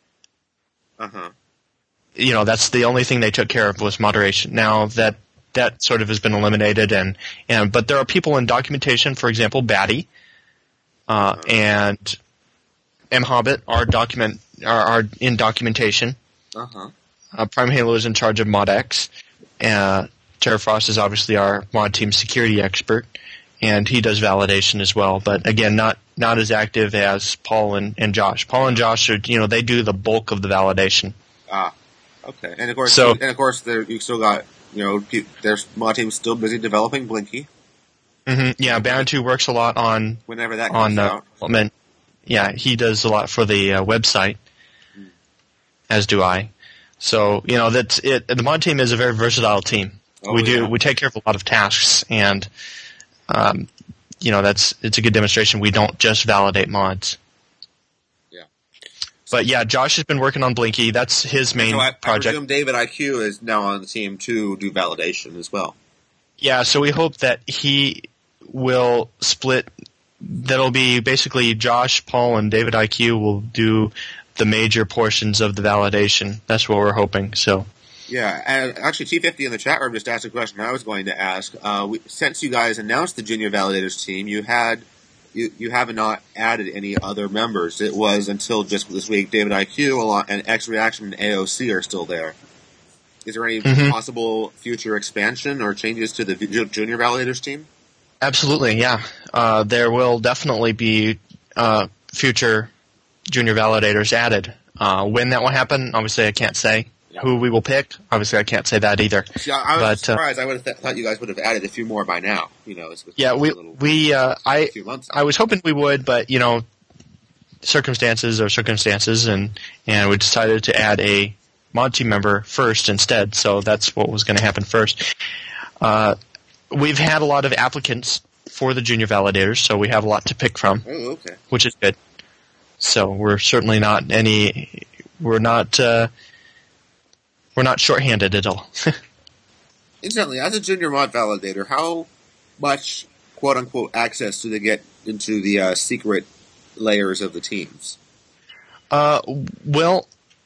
Uh-huh. You know, that's the only thing they took care of was moderation. Now that that sort of has been eliminated, and, and but there are people in documentation, for example, Batty, uh, uh-huh. and M. Hobbit are document are, are in documentation. Uh-huh. Uh, Prime Halo is in charge of ModX. Uh, Terra Frost is obviously our mod team security expert, and he does validation as well. But again, not not as active as Paul and, and Josh. Paul and Josh are, you know, they do the bulk of the validation. Ah, okay. And of course, so, and of course, there you still got, you know, their mod team's still busy developing Blinky. Mm-hmm, yeah, Bantu works a lot on whenever that comes on uh, development. Yeah, he does a lot for the uh, website, mm. as do I. So you know that's it. The mod team is a very versatile team. Oh, we do. Yeah. We take care of a lot of tasks, and um, you know that's it's a good demonstration. We don't just validate mods. Yeah. But yeah, Josh has been working on Blinky. That's his main so I, project. I presume David I Q is now on the team to do validation as well. Yeah. So we hope that he will split. That'll be basically Josh, Paul, and David I Q will do the major portions of the validation. That's what we're hoping. So. Yeah, and actually T fifty in the chat room just asked a question I was going to ask. Uh, we, since you guys announced the Junior Validators team, you had you, you have not added any other members. It was until just this week David I Q and X Reaction and A O C are still there. Is there any mm-hmm. possible future expansion or changes to the Junior Validators team? Absolutely, yeah. Uh, there will definitely be uh, future Junior Validators added. Uh, when that will happen, obviously I can't say. Who we will pick, obviously I can't say that either. See, I, I was but, surprised. Uh, I would have th- thought you guys would have added a few more by now. You know, it's, it's yeah, we little, we uh, I months I was hoping we would, but you know, circumstances are circumstances, and and we decided to add a mod team member first instead. So that's what was going to happen first. Uh, we've had a lot of applicants for the junior validators, so we have a lot to pick from. Oh, okay. Which is good. So we're certainly not any. We're not. Uh, We're not shorthanded at all. Incidentally, as a junior mod validator, how much quote-unquote access do they get into the uh, secret layers of the teams? Uh, well,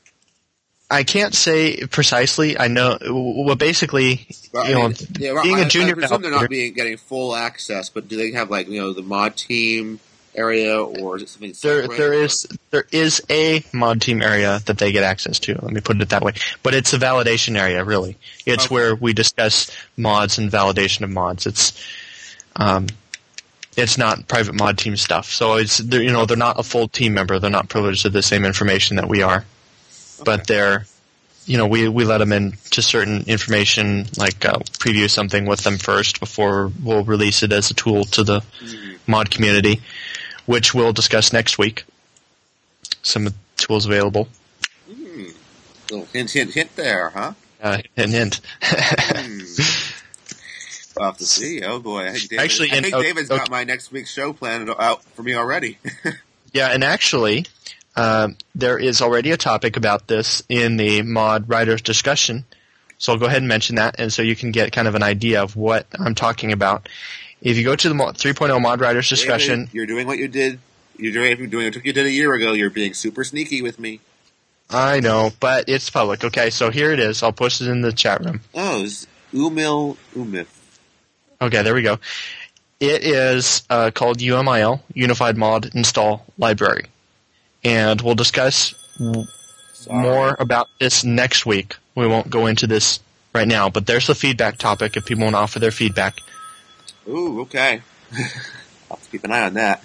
I can't say precisely. I know. Well, basically, well, you I mean, know, yeah, well, being I, a junior I presume they're not being getting full access, but do they have like you know the mod team area, or is it something there? separate? There or? is there is a mod team area that they get access to. Let me put it that way. But it's a validation area, really. It's okay. where we discuss mods and validation of mods. It's um, it's not private mod team stuff. So it's they're, you know they're not a full team member. They're not privileged to the same information that we are. Okay. But they're you know we we let them into certain information, like uh, preview something with them first before we'll release it as a tool to the mm-hmm. mod community, which we'll discuss next week. some tools available. Hmm. Little hint, hint, hint there, huh? Uh, hint, hint. hmm. We'll have to see. Oh boy, I think, David, actually, I think in, David's okay. got my next week's show planned out for me already. Yeah, and actually, uh, there is already a topic about this in the Mod Writers discussion. So I'll go ahead and mention that, and so you can get kind of an idea of what I'm talking about. If you go to the three point oh Mod Writers discussion, David, you're doing what you did. You're doing you're doing what you did a year ago. You're being super sneaky with me. I know, but it's public. Okay, so here it is. I'll post it in the chat room. Oh, it's Umil Umif. Okay, there we go. It is uh, called U M I L, Unified Mod Install Library. And we'll discuss w- more about this next week. We won't go into this right now, but there's the feedback topic if people want to offer their feedback. Ooh, okay. I'll have to keep an eye on that.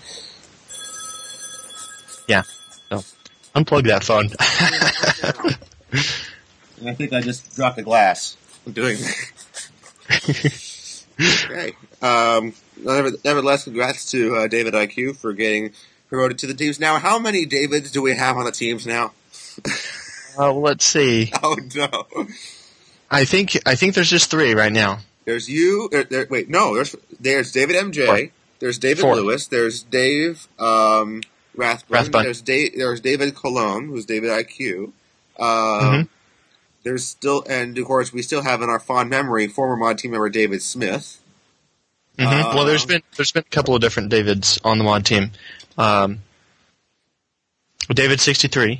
Yeah. So, unplug that phone. I think I just dropped a glass. I'm doing that. Okay. Um, nevertheless, congrats to uh, David I Q for getting promoted to the teams. Now, how many Davids do we have on the teams now? uh, let's see. Oh no! I think I think there's just three right now. There's you. There, there, wait, no. There's there's David M J. Four. There's David Four. Lewis. There's Dave um, Rathbun. Rathbun. There's Dave. There's David Cologne, who's David I Q. Um, mm-hmm. There's still, and of course, we still have in our fond memory former mod team member David Smith. Mm-hmm. Uh, well, there's been there's been a couple of different Davids on the mod team. Um, David sixty-three,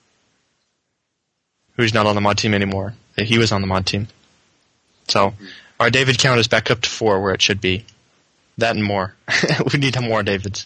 who's not on the mod team anymore. He was on the mod team. So mm-hmm. our David count is back up to four, where it should be. That and more. We need more Davids.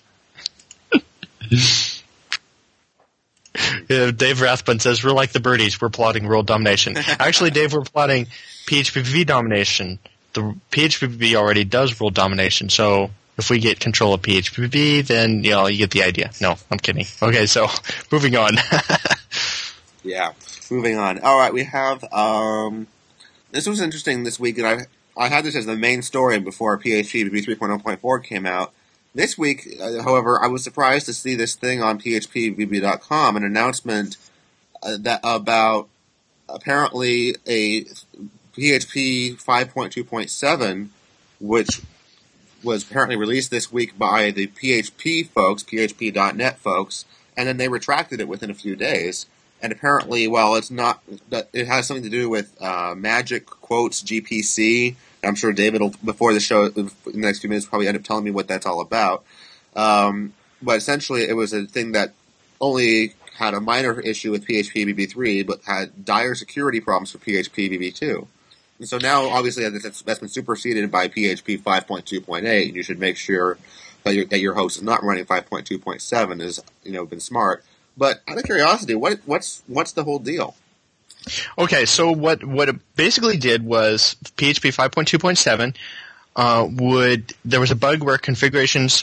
Yeah, Dave Rathbun says, we're like the birdies, we're plotting world domination. Actually, Dave, we're plotting P H P V domination. The P H P V already does world domination, so if we get control of P H P V, then, you know, you get the idea. No, I'm kidding. Okay, so, moving on. Yeah, moving on. All right, we have, um, this was interesting this week, and I I had this as the main story before P H P V three point oh point four came out. This week, uh, however, I was surprised to see this thing on P H P V B dot com, an announcement uh, that about apparently a P H P five point two point seven, which was apparently released this week by the P H P folks, P H P dot net folks, and then they retracted it within a few days. And apparently, while it's not, it has something to do with uh, Magic Quotes G P C. I'm sure David will, before the show, in the next few minutes, probably end up telling me what that's all about. Um, but essentially, it was a thing that only had a minor issue with P H P V B three, but had dire security problems for P H P V B two. And so now, obviously, that's, that's been superseded by P H P five point two point eight, and you should make sure that your, that your host is not running five point two point seven, has, you know, been smart. But out of curiosity, what what's what's the whole deal? Okay, so what what it basically did was P H P five point two point seven uh, would there was a bug where configurations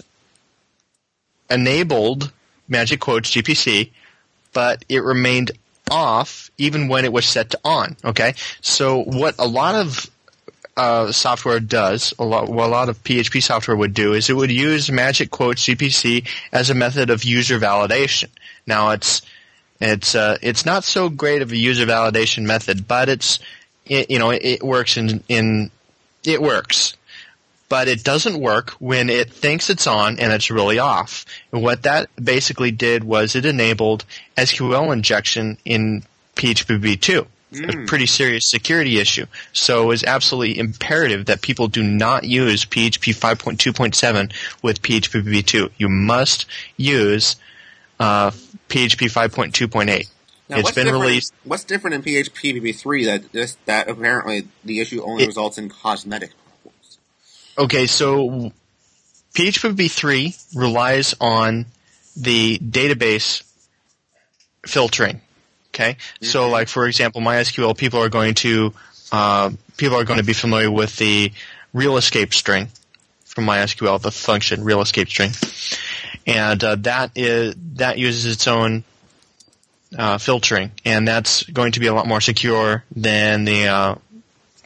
enabled Magic Quotes G P C, but it remained off even when it was set to on. Okay, so what a lot of uh, software does, a lot, what a lot of P H P software would do is it would use Magic Quotes G P C as a method of user validation. Now it's it's uh, it's not so great of a user validation method, but it's it, you know it, it works in in it works, but it doesn't work when it thinks it's on and it's really off. And what that basically did was it enabled S Q L injection in P H P V B two. Mm. A pretty serious security issue. So it's absolutely imperative that people do not use P H P five point two point seven with P H P V B two. You must use uh, P H P five point two point eight. Now, it's been released. What's different in P H P V B three that this, that apparently the issue only it, results in cosmetic problems? Okay, so P H P V B three relies on the database filtering. Okay, mm-hmm. So like for example, MySQL people are going to uh, people are going to be familiar with the real escape string from MySQL, the function real escape string, and uh, that is that uses its own uh, filtering, and that's going to be a lot more secure than the uh,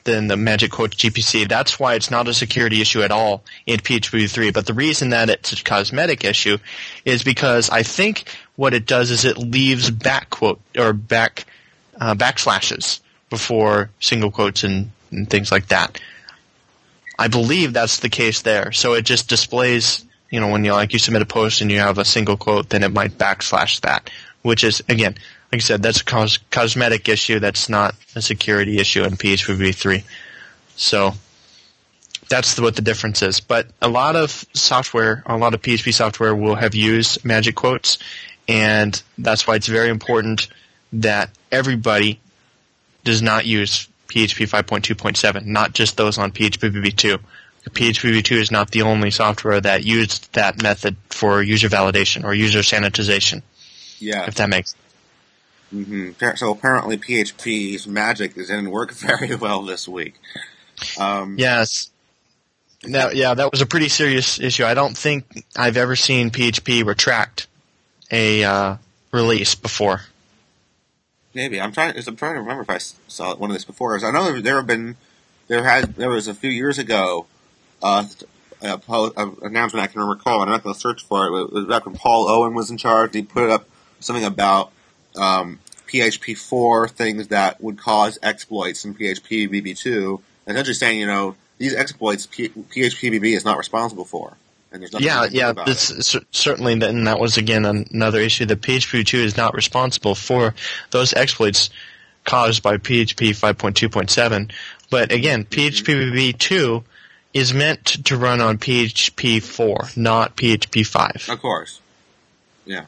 than the Magic Quotes G P C. That's why it's not a security issue at all in P H P v three. But the reason that it's a cosmetic issue is because I think what it does is it leaves back quote or back uh, backslashes before single quotes and, and things like that. I believe that's the case there. So it just displays, you know, when you like you submit a post and you have a single quote, then it might backslash that, which is again, like I said, that's a cos- cosmetic issue. That's not a security issue in P H P v three. So that's the, what the difference is. But a lot of software, a lot of P H P software will have used magic quotes, and that's why it's very important that everybody does not use P H P five point two point seven, not just those on P H P v two. P H P v two is not the only software that used that method for user validation or user sanitization. Yeah. If that makes sense. Mm-hmm. So apparently P H P's magic didn't work very well this week. Um, yes. That, yeah, that was a pretty serious issue. I don't think I've ever seen P H P retract a uh, release before. Maybe I'm trying. I'm trying to remember if I saw one of this before. I know there have been. There had. There was a few years ago. Uh, a, a announcement I can recall, and I'm not going to search for it. It was back when Paul Owen was in charge. He put up something about um, P H P four things that would cause exploits in P H P v b two. Essentially saying, you know, these exploits P- PHPBB is not responsible for. And there's nothing yeah, yeah, about this, it. c- certainly, and that was again another issue. That P H P v two is not responsible for those exploits caused by P H P five point two point seven. But again, P H P v two is meant to run on P H P four, not P H P five. Of course. Yeah.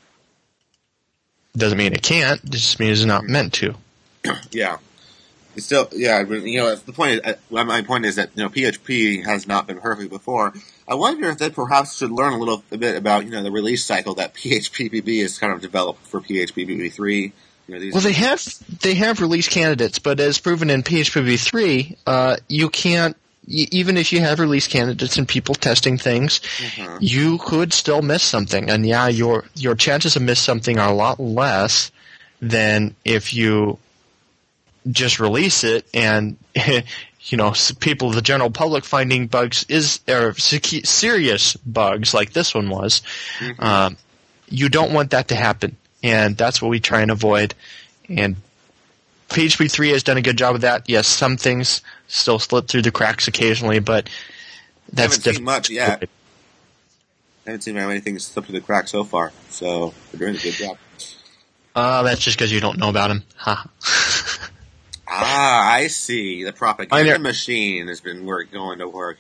Doesn't mean it can't. It just means it's not meant to. Yeah. It's still, yeah, you know, the point is, uh, my point is that, you know, P H P has not been perfect before. I wonder if they perhaps should learn a little a bit about, you know, the release cycle that P H P B B has kind of developed for P H P v three. You know, these well, they have they have release candidates, but as proven in P H P v three, uh, you can't, y- even if you have release candidates and people testing things, uh-huh. you could still miss something. And yeah, your your chances of miss something are a lot less than if you just release it and, you know, people, the general public finding bugs is, or serious bugs like this one was. Mm-hmm. Um, you don't want that to happen. And that's what we try and avoid. And P H P three has done a good job of that. Yes, some things still slip through the cracks occasionally, but that's difficult. I haven't seen much yet. I haven't seen very many things slip through the cracks so far. So they're doing a good job. Uh, that's just because you don't know about them. Ha. Ah, I see. The propaganda minor, machine has been work, going to work.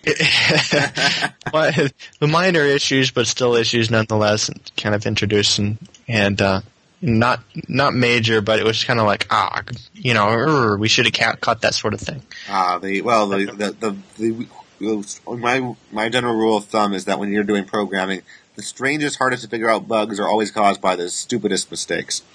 The minor issues, but still issues nonetheless, kind of introduced and, and uh, not not major, but it was kind of like, ah, you know, we should have caught that sort of thing. Ah, the well, the the, the the my my general rule of thumb is that when you're doing programming, the strangest, hardest to figure out bugs are always caused by the stupidest mistakes.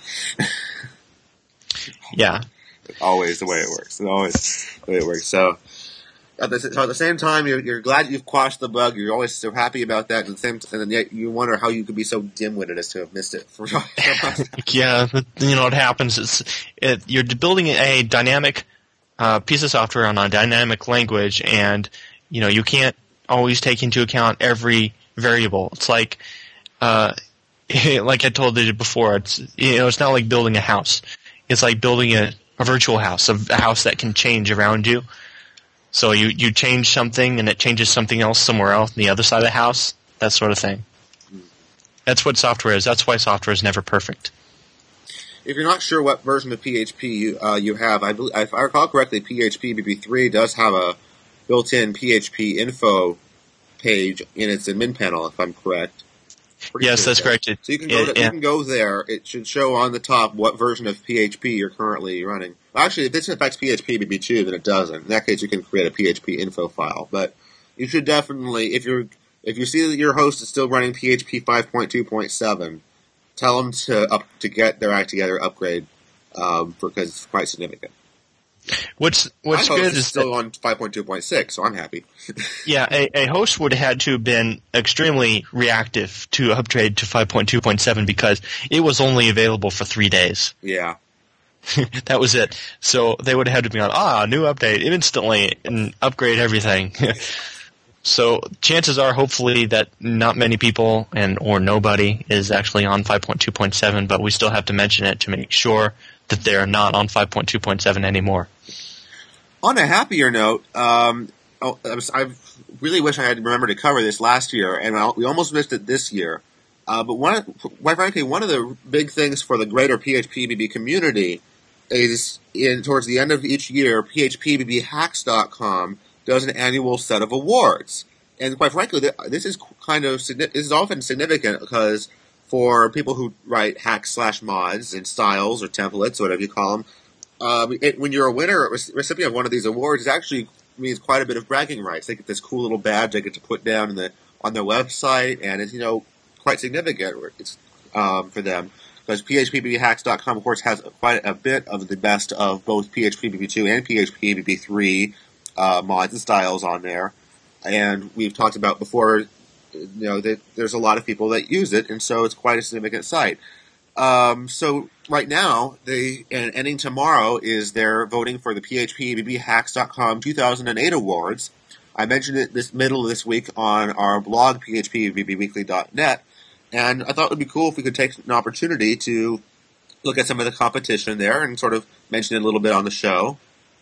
Yeah. Always the way it works. It's always the way it works. So at the, so at the same time, you're, you're glad you've quashed the bug. You're always so happy about that. And, the same, and then yet you wonder how you could be so dim-witted as to have missed it. For yeah, you know what happens is it, you're building a dynamic uh, piece of software on a dynamic language, and you know you can't always take into account every variable. It's like, uh, like I told you before. It's you know it's not like building a house. It's like building a A virtual house, a, a house that can change around you. So you, you change something and it changes something else somewhere else on the other side of the house, that sort of thing. That's what software is. That's why software is never perfect. If you're not sure what version of P H P you, uh, you have, I believe, if I recall correctly, P H P v b three does have a built-in P H P info page in its admin panel, if I'm correct. Pretty yes, that's correct. It, so you can go. it, to, yeah. You can go there. It should show on the top what version of P H P you're currently running. Actually, if this affects P H P v b two, then it doesn't. In that case, you can create a P H P info file. But you should definitely, if you're if you see that your host is still running P H P five point two point seven, tell them to up to get their act together, upgrade, um, because it's quite significant. What's what's My host good is is still that, on five point two point six, so I'm happy. yeah, a, a host would have had to have been extremely reactive to upgrade to five point two point seven because it was only available for three days. Yeah. That was it. So they would have had to be on, ah, new update instantly and upgrade everything. So chances are, hopefully, that not many people and or nobody is actually on five point two point seven, but we still have to mention it to make sure that they're not on five point two point seven anymore. On a happier note, um, oh, I, was, I really wish I had remembered to cover this last year, and I, we almost missed it this year. Uh, but one, quite frankly, one of the big things for the greater P H P B B community is in towards the end of each year, P H P B B hacks dot com does an annual set of awards. And quite frankly, this is kind of this is often significant because for people who write hacks slash mods and styles or templates, whatever you call them, um, it, when you're a winner, recipient of one of these awards, it actually means quite a bit of bragging rights. They get this cool little badge they get to put down in the on their website, and it's you know quite significant it's, um, for them. Because P H P B B hacks dot com, of course, has quite a bit of the best of both P H P B B two and P H P B B three uh, mods and styles on there. And we've talked about before, you know, that there's a lot of people that use it, and so it's quite a significant site. Um, so right now, they and ending tomorrow is they're voting for the P H P B B hacks dot com two thousand eight awards. I mentioned it this middle of this week on our blog, P H P B B weekly dot net. And I thought it would be cool if we could take an opportunity to look at some of the competition there and sort of mention it a little bit on the show.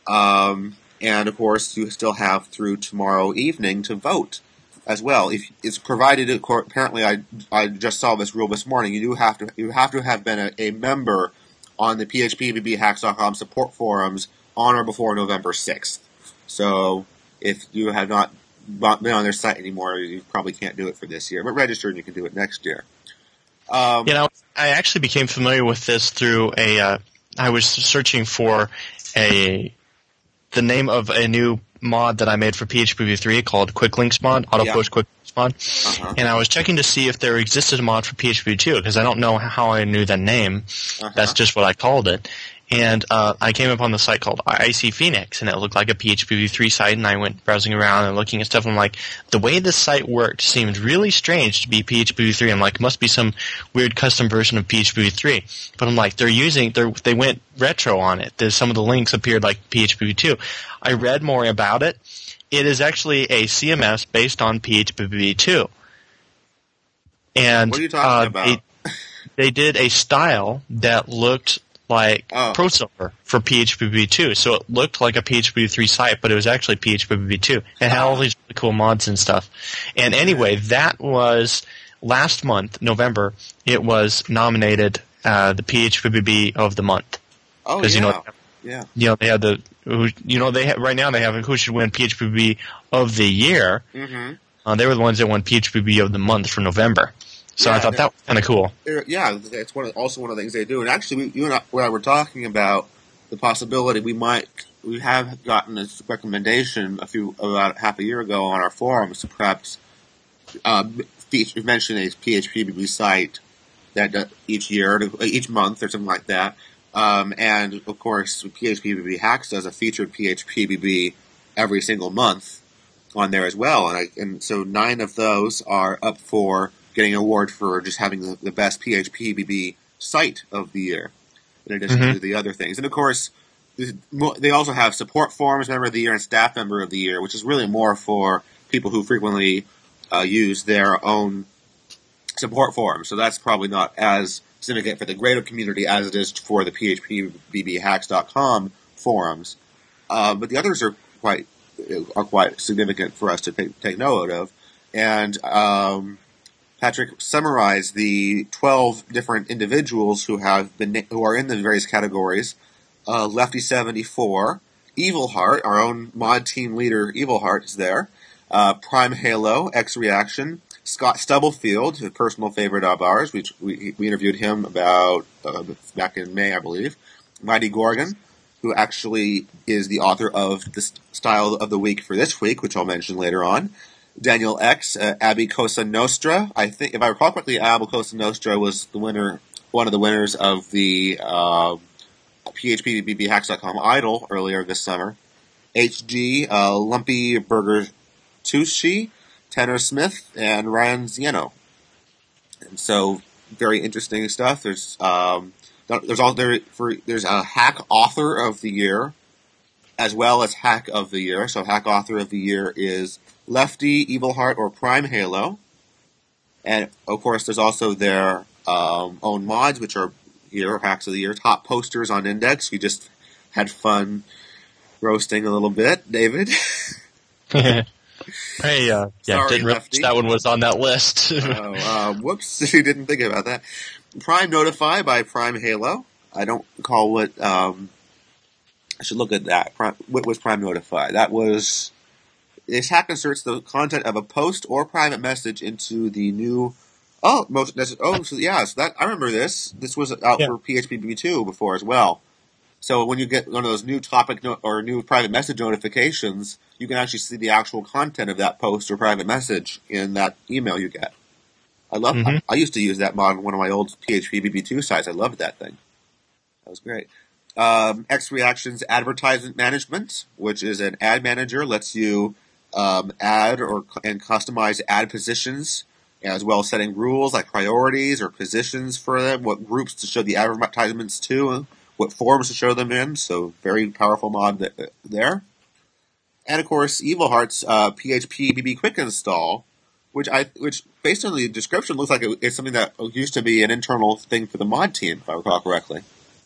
Um, and, of course, you still have through tomorrow evening to vote as well. If it's provided, apparently I I just saw this rule this morning, you do have to you have to have been a, a member on the P H P B B hacks dot com support forums on or before November sixth. So if you have not been on their site anymore, you probably can't do it for this year. But register and you can do it next year. Um, you know, I actually became familiar with this through a. Uh, I was searching for a the name of a new mod that I made for P H P B B three called Quick Links mod, Auto Post Quick Links mod, uh-huh. and I was checking to see if there existed a mod for P H P B B two because I don't know how I knew the name. Uh-huh. That's just what I called it. And uh, I came upon the site called Icy Phoenix, and it looked like a P H P B B three site, and I went browsing around and looking at stuff, and I'm like, the way this site worked seemed really strange to be P H P B B three. I'm like, it must be some weird custom version of P H P B B three. But I'm like, they're using, they're, they went retro on it. There's, some of the links appeared like P H P B B two. I read more about it. It is actually a C M S based on P H P B B two. And what are you talking uh, about? They, they did a style that looked like oh. ProSilver for P H P B B two. So it looked like a P H P B B three site, but it was actually P H P B B two. It had all these really cool mods and stuff. And anyway, that was last month, November, it was nominated uh, the P H P B B of the month. Oh, yeah. You know, yeah. You know, they had the, you know, they have, right now they have who should win P H P B B of the year. Mm-hmm. Uh, they were the ones that won P H P B B of the month for November. So yeah, I thought that was kind of cool. Yeah, it's one of, also one of the things they do. And actually, we, you and I, I were talking about the possibility we might, we have gotten this recommendation a few, about half a year ago on our forums to perhaps uh, feature, mention a P H P B B site that uh, each year, each month or something like that. Um, and, of course, P H P B B Hacks does a featured P H P B B every single month on there as well. And, I, and so nine of those are up for getting an award for just having the, the best P H P B B site of the year, in addition mm-hmm. to the other things. And, of course, they also have support forums member of the year and staff member of the year, which is really more for people who frequently uh, use their own support forums. So that's probably not as significant for the greater community as it is for the P H P B B hacks dot com forums. Uh, but the others are quite are quite significant for us to take, take note of. And um, Patrick summarized the twelve different individuals who have been who are in the various categories. Uh, Lefty seventy-four, Evilheart, our own mod team leader, Evilheart is there. Uh, Prime Halo, X Reaction, Scott Stubblefield, a personal favorite of ours. We we, we interviewed him about uh, back in May, I believe. Mighty Gorgon, who actually is the author of the Style of the Week for this week, which I'll mention later on. Daniel X, uh, Abby Cosa Nostra. I think, if I recall correctly, Abby Cosa Nostra was the winner, one of the winners of the uh, P H P B B hacks dot com Idol earlier this summer. H G, uh, Lumpy Burger Tushi, Tanner Smith, and Ryan Zieno. And so, very interesting stuff. There's um, There's all there for there's a hack author of the year, as well as hack of the year. So hack author of the year is Lefty, Evil Heart, or Prime Halo, and of course there's also their um, own mods, which are here hacks of the year. Top posters on Index. We just had fun roasting a little bit, David. Hey, uh, yeah, Sorry, didn't realize that one was on that list. oh, uh, whoops, you didn't think about that. Prime Notify by Prime Halo. I don't recall what, um, I should look at that. Prime, what was Prime Notify? That was, this hack inserts the content of a post or private message into the new, oh, most, oh, so yeah, so that, I remember this. This was out yeah. for P H P B B two before as well. So when you get one of those new topic no- or new private message notifications, you can actually see the actual content of that post or private message in that email you get. I love. Mm-hmm. I, I used to use that mod on one of my old P H P B B two sites. I loved that thing. That was great. Um, X Reactions Advertisement Management, which is an ad manager, lets you um, add or and customize ad positions, as well as setting rules like priorities or positions for them, what groups to show the advertisements to, what forms to show them in. So very powerful mod th- there. And of course, Evil Heart's uh, P H P B B Quick Install, which I, which based on the description looks like it, it's something that used to be an internal thing for the mod team, if I recall correctly.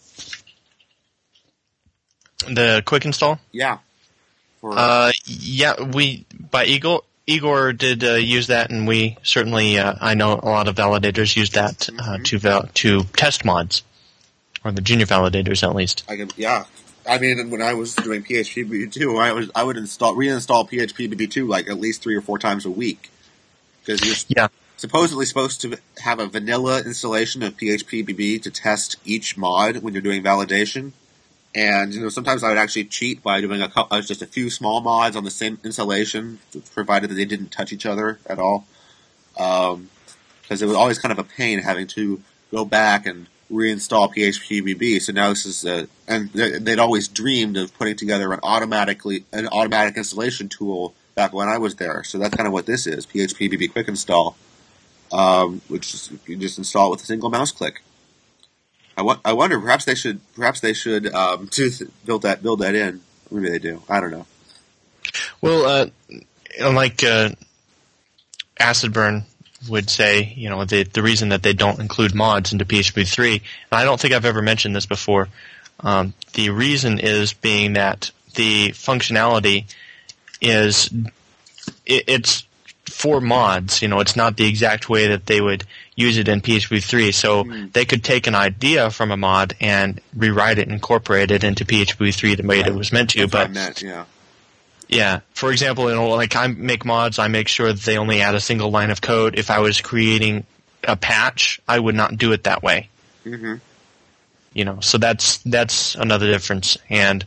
The quick install? Yeah. For, uh, yeah, we by Igor Igor did uh, use that, and we certainly uh, I know a lot of validators use that mm-hmm. uh, to val- to test mods, or the junior validators at least. I can, yeah. I mean, when I was doing P H P B B two, I was I would install reinstall P H P B B two like at least three or four times a week, because you're yeah. supposedly supposed to have a vanilla installation of P H P B B to test each mod when you're doing validation. And you know, sometimes I would actually cheat by doing a couple, just a few small mods on the same installation, provided that they didn't touch each other at all. Because um, it was always kind of a pain having to go back and reinstall P H P B B. So now this is, a, and they'd always dreamed of putting together an automatically an automatic installation tool back when I was there. So that's kind of what this is: P H P B B Quick Install, um, which is, you just install it with a single mouse click. I, w- I wonder, perhaps they should, perhaps they should um, build that build that in. Maybe they do. I don't know. Well, uh, like uh, Acid Burn would say, you know, the the reason that they don't include mods into P H P three, and I don't think I've ever mentioned this before. Um, the reason is being that the functionality is it, it's for mods. You know, it's not the exact way that they would use it in P H P three. So mm. they could take an idea from a mod and rewrite it and incorporate it into P H P three the way right. it was meant to. That's but meant, yeah. Yeah. For example, you know, like I make mods, I make sure that they only add a single line of code. If I was creating a patch, I would not do it that way. Mm-hmm. You know, so that's that's another difference, and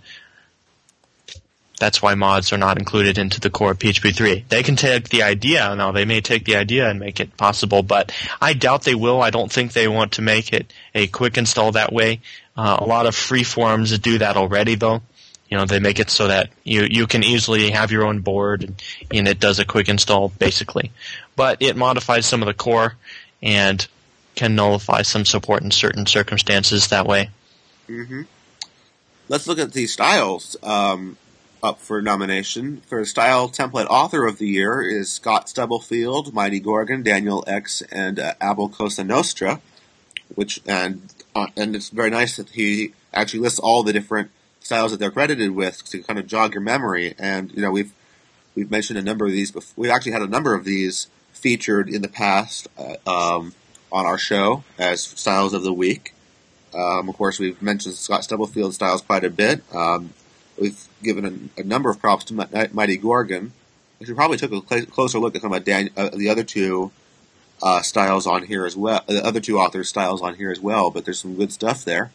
that's why mods are not included into the core P H P three. They can take the idea, now they may take the idea and make it possible, but I doubt they will. I don't think they want to make it a quick install that way. Uh, a lot of free forums do that already, though. You know, they make it so that you, you can easily have your own board, and, and it does a quick install, basically. But it modifies some of the core and can nullify some support in certain circumstances that way. Mm-hmm. Let's look at the styles um, up for nomination. For Style Template Author of the Year is Scott Stubblefield, Mighty Gorgon, Daniel X, and uh, Abel Cosa Nostra. Which and uh, and it's very nice that he actually lists all the different styles that they're credited with to kind of jog your memory. And you know, we've we've mentioned a number of these before. We've actually had a number of these featured in the past uh, um, on our show as styles of the week. Um, of course, we've mentioned Scott Stubblefield styles quite a bit. Um, we've given a, a number of props to Mi- Mighty Gorgon. We should probably take a cl- closer look at some of Dan- uh, the other two uh, styles on here as well. The other two authors' styles on here as well. But there's some good stuff there.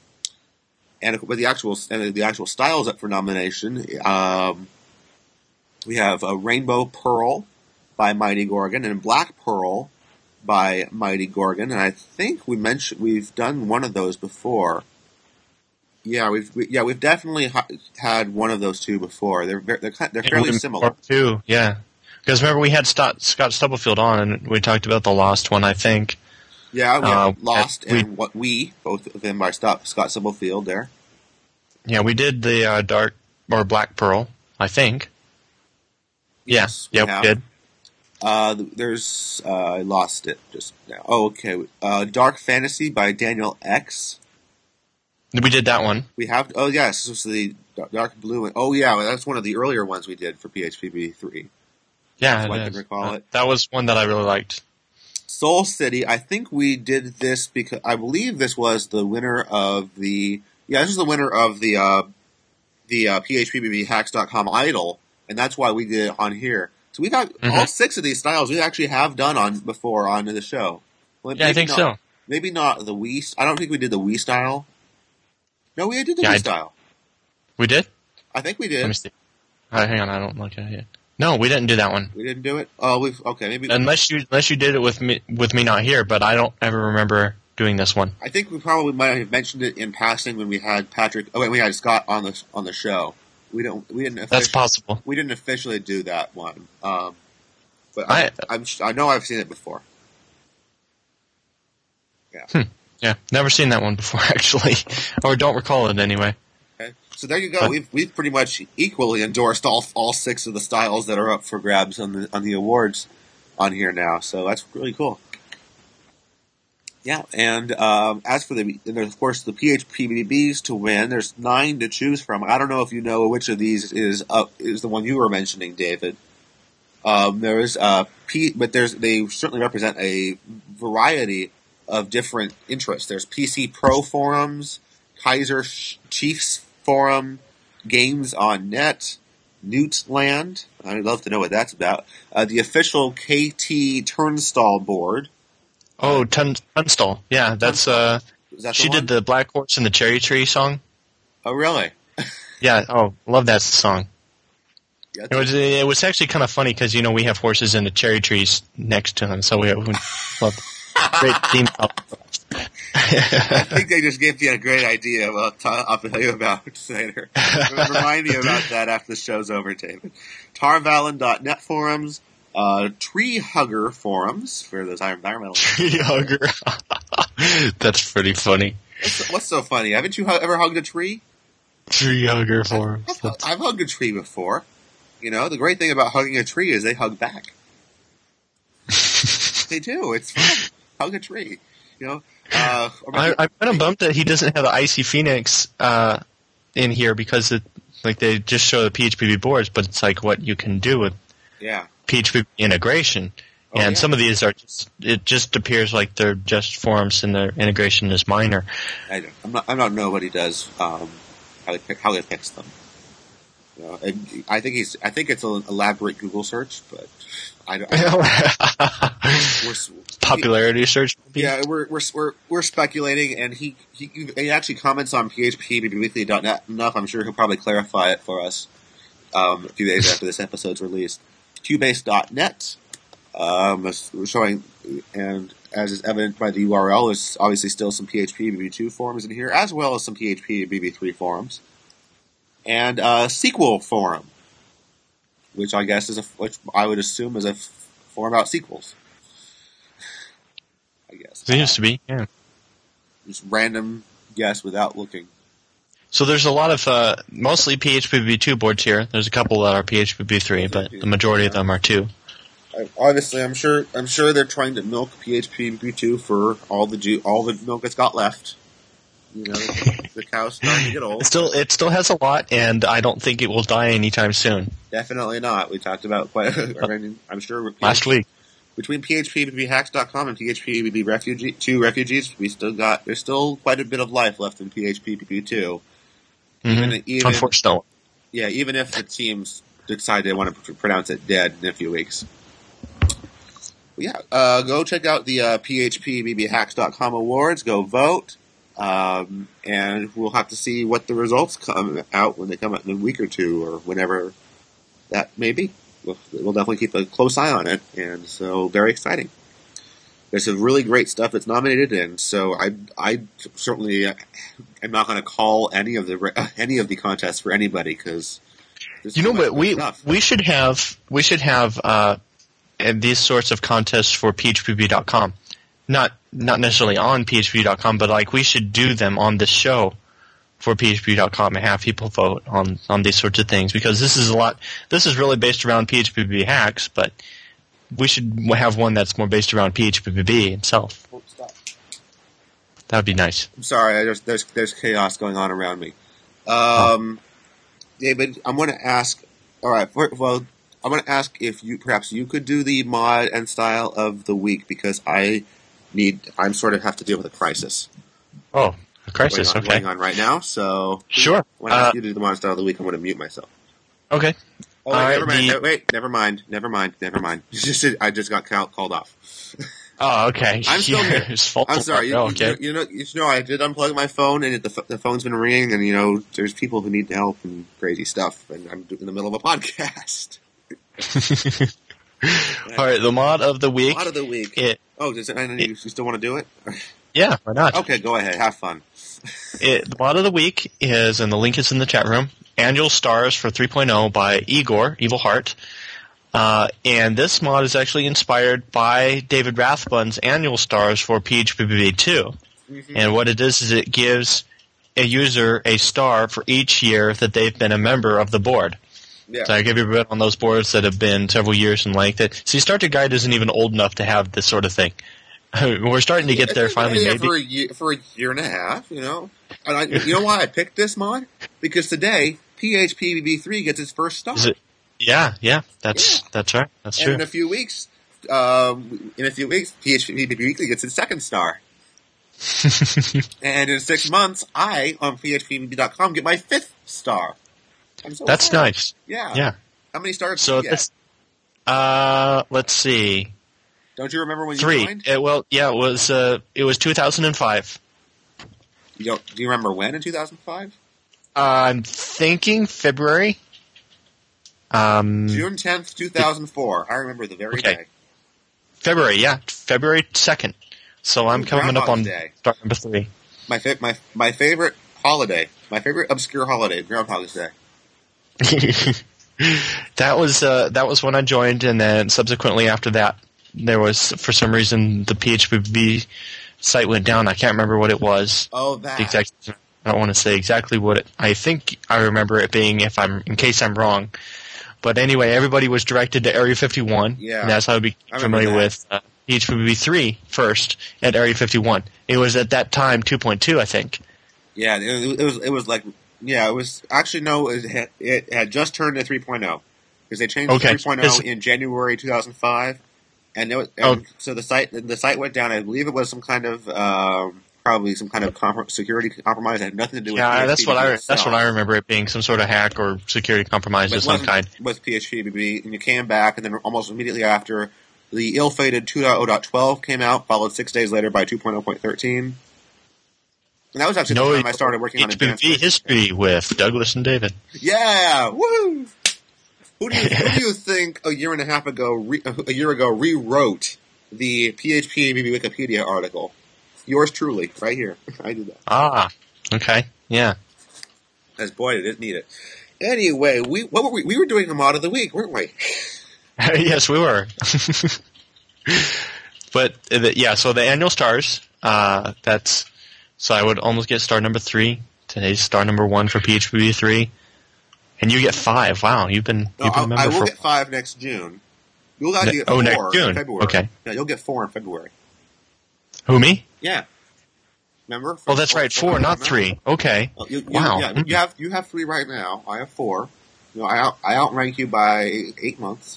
And with the actual and the actual styles up for nomination, um, we have a Rainbow Pearl by Mighty Gorgon and Black Pearl by Mighty Gorgon. And I think we mentioned we've done one of those before. Yeah, we've we, yeah we've definitely ha- had one of those two before. They're they're they're fairly similar too. Yeah, because remember we had Scott, Scott Stubblefield on and we talked about the Lost one. I think. Yeah, we have Uh, Lost we- and What We, both of them by Scott, Scott Stubblefield there. Yeah, we did the uh, Dark or Black Pearl, I think. Yes, yeah, we yeah, have. we did. Uh, there's, uh, I lost it just now. Oh, okay. Uh, Dark Fantasy by Daniel X. We did that one. We have, oh yes, this was the Dark Blue. Oh yeah, well, that's one of the earlier ones we did for P H P B three. Yeah, That's it why I is. can recall Uh, it. That was one that I really liked. Soul City, I think we did this because, I believe this was the winner of the, yeah, this was the winner of the, uh, the, uh, P H P B B hacks dot com Idol, and that's why we did it on here. So we've got Mhm. all six of these styles we actually have done on before on the show. Well, Yeah, I maybe think not- so. Maybe not the Wii. I don't think we did the Wii style. No, we did the Yeah, Wii I- style. We did? I think we Let me did. see. Uh, hang on, I don't look at it. No, we didn't do that one. We didn't do it. Oh, we've okay. Maybe Unless you unless you did it with me with me not here, but I don't ever remember doing this one. I think we probably might have mentioned it in passing when we had Patrick. Oh, when we had Scott on the on the show. We don't. We didn't. That's officially- possible. We didn't officially do that one. Um, but I, I- I'm. I know I've seen it before. Yeah, never seen that one before actually, or don't recall it anyway. Okay. So there you go. But- we've we've pretty much equally endorsed all all six of the styles that are up for grabs on the on the awards on here now. So that's really cool. Yeah, and um, as for the, and there's of course the P H P B Bs to win. There's nine to choose from. I don't know if you know which of these is up is the one you were mentioning, David. Um, there is uh P, but there's they certainly represent a variety of different interests. There's P C Pro forums, Kaiser Chiefs forum, Games on Net, Newtland. I'd love to know what that's about. Uh, the official K T Turnstile board. Oh, Tun- Tunstall. Yeah, that's uh. Is that the She one? did the Black Horse and the Cherry Tree song. Oh, really? Yeah. Oh, love that song. Yeah, It was it was actually kind of funny because you know we have horses and the cherry trees next to them, so we, we love great theme. I think they just gave you a great idea. Well, t- I'll tell you about it later. Remind me about that after the show's over, David. Tarvalin dot net forums, uh, Tree Hugger forums for those environmental. Tree hugger. That's pretty funny. What's, what's so funny? Haven't you hu- ever hugged a tree? Tree hugger forums. I've, I've, I've hugged a tree before. You know, the great thing about hugging a tree is they hug back. They do. It's fun. Hug a tree. You know. Uh, or I, maybe- I'm kind of bummed that he doesn't have the Icy Phoenix uh, in here because it, like they just show the P H P B boards, but it's like what you can do with yeah. P H P B integration. Oh, and yeah. some of these are just, it just appears like they're just forms and their integration is minor. I don't. I'm not. I don't know what he does. Um, how he pick, how he picks them. You know, and I think he's. I think it's an elaborate Google search, but I don't. I, we're, Popularity search. yeah, we're we're we're we're speculating, and he he, he actually comments on P H P B B weekly dot net enough. I'm sure he'll probably clarify it for us um, a few days after this episode's released. Cubase dot net. Um, we're showing, and as is evident by the U R L, there's obviously still some P H P B B two forums in here, as well as some P H P B B three forums, and uh, Sequel forum, which I guess is a, which I would assume is a forum about sequels. I guess Seems to be, yeah. just random guess without looking. So there's a lot of, uh, mostly P H P B two boards here. There's a couple that are P H P B three, but the majority of them are two. I, obviously, I'm sure. I'm sure they're trying to milk P H P B two for all the ju- all the milk it's got left. You know, the cow's starting to get old. It still, it still has a lot, and I don't think it will die anytime soon. Definitely not. We talked about quite. I mean, I'm sure Last week. between P H P B B hacks dot com and P H P B B refugee two refugees, we still got. There's still quite a bit of life left in P H P B B two. Mm-hmm. Even, even Unfortunately. yeah, even if the teams decide they want to pronounce it dead in a few weeks. Yeah, uh, go check out the uh, P H P B B hacks dot com awards. Go vote, um, and we'll have to see what the results come out when they come out in a week or two, or whenever that may be. We'll, we'll definitely keep a close eye on it, and so very exciting. There's some really great stuff that's nominated, and so I, I certainly am not going to call any of the any of the contests for anybody because You know what? We enough. we should have we should have uh, these sorts of contests for P H P B dot com not not necessarily on P H P dot com, but like we should do them on the show for P H P dot com and have people vote on, on these sorts of things, because this is a lot. This is really based around P H P B hacks, but we should have one that's more based around P H P B itself. Oh, stop. That would be nice. I'm sorry, there's there's there's chaos going on around me. Um, oh. David, I'm going to ask. All right, for, well, I'm going to ask if you perhaps you could do the mod and style of the week, because I need. I'm sort of have to deal with a crisis. Oh. A crisis, going on, okay. going on right now, so sure. When I ask uh, you to do the mod style of the week, I'm going to mute myself. Okay. Oh, wait, uh, never mind. the, No, wait, never mind. Never mind. Never mind. Just, I just got call, called off. Oh, okay. I'm still here. I'm sorry. You, oh, okay. you, you know, you know, I did unplug my phone, and the, the phone's been ringing, and you know, there's people who need help and crazy stuff, and I'm in the middle of a podcast. All right, the mod of the week. Mod of the week. It, oh, does it, it, you still want to do it? Yeah, why not? Okay, go ahead. Have fun. It, the mod of the week is, and the link is in the chat room, Annual Stars for three point oh by Igor, Evil Heart. Uh, and this mod is actually inspired by David Rathbun's Annual Stars for P H P B V two. Mm-hmm. And what it is is it gives a user a star for each year that they've been a member of the board. Yeah. So I give you a bit on those boards that have been several years in length. See, Starter Guide isn't even old enough to have this sort of thing. We're starting to get yeah, there finally. Maybe for a year, for a year and a half, you know. And I, you know why I picked this mod? Because today P H P B V three gets its first star. Is it? Yeah, yeah, that's yeah. that's right. That's and true. in a few weeks, um, in a few weeks, P H P B V Weekly gets its second star. And in six months, I on P H P B dot com get my fifth star. So that's proud. nice. Yeah. Yeah. How many stars? So did you this, get? uh, let's see. Don't you remember when you Three. joined? It, well, yeah, it was uh, it was two thousand five. You don't? Do you remember when in two thousand five? Uh, I'm thinking February. Um, June tenth, two thousand four. I remember the very okay. day. February, yeah, February second. So I'm Ooh, coming up on Day. star number three. My fa- my my favorite holiday, my favorite obscure holiday, Groundhog's Day. that was uh, that was when I joined, and then subsequently after that, there was for some reason the P H P B site went down. I can't remember what it was. Oh, that. Exactly. I don't want to say exactly what it. I think I remember it being, if I'm in case I'm wrong. But anyway, everybody was directed to Area fifty-one. Yeah. And that's how I became familiar that. with uh, P H P B V three first at Area fifty-one. It was at that time two point two, I think. Yeah, it, it was. It was like. Yeah, it was actually no. It had, it had just turned to three point oh because they changed okay. to three point oh in January two thousand five, and, it was, and oh. so the site the site went down. I believe it was some kind of um, probably some kind of comp- security compromise. It had nothing to do with. Yeah, P H P B that's what I itself. that's what I remember it being, some sort of hack or security compromise but of some kind. With P H P B V, and you came back, and then almost immediately after, the ill-fated two point oh point twelve came out, followed six days later by two point oh point thirteen. And that was actually no, the time I started working on advanced P H P B history with Douglas and David. Yeah, woo! Who do you who do you think a year and a half ago, re, a year ago, rewrote the P H P B V Wikipedia article? Yours truly, right here. I did that. Ah, okay, yeah. As boy, did it need it. Anyway, we what were we? We were doing a mod of the week, weren't we? Yes, we were. But uh, yeah, so the annual stars. Uh, that's. So I would almost get star number three. Today's star number one for P H P B V three. And you get five. Wow, you've been, No, you've been a member I will for... get five next June. You'll actually get oh, four next June. in February. Okay. Yeah, you'll get four in February. Who, me? Yeah. Remember? Oh, that's right, four, not three. Okay. Well, you, you, wow. Yeah, you have you have three right now. I have four. You know, I out, I outrank you by eight months.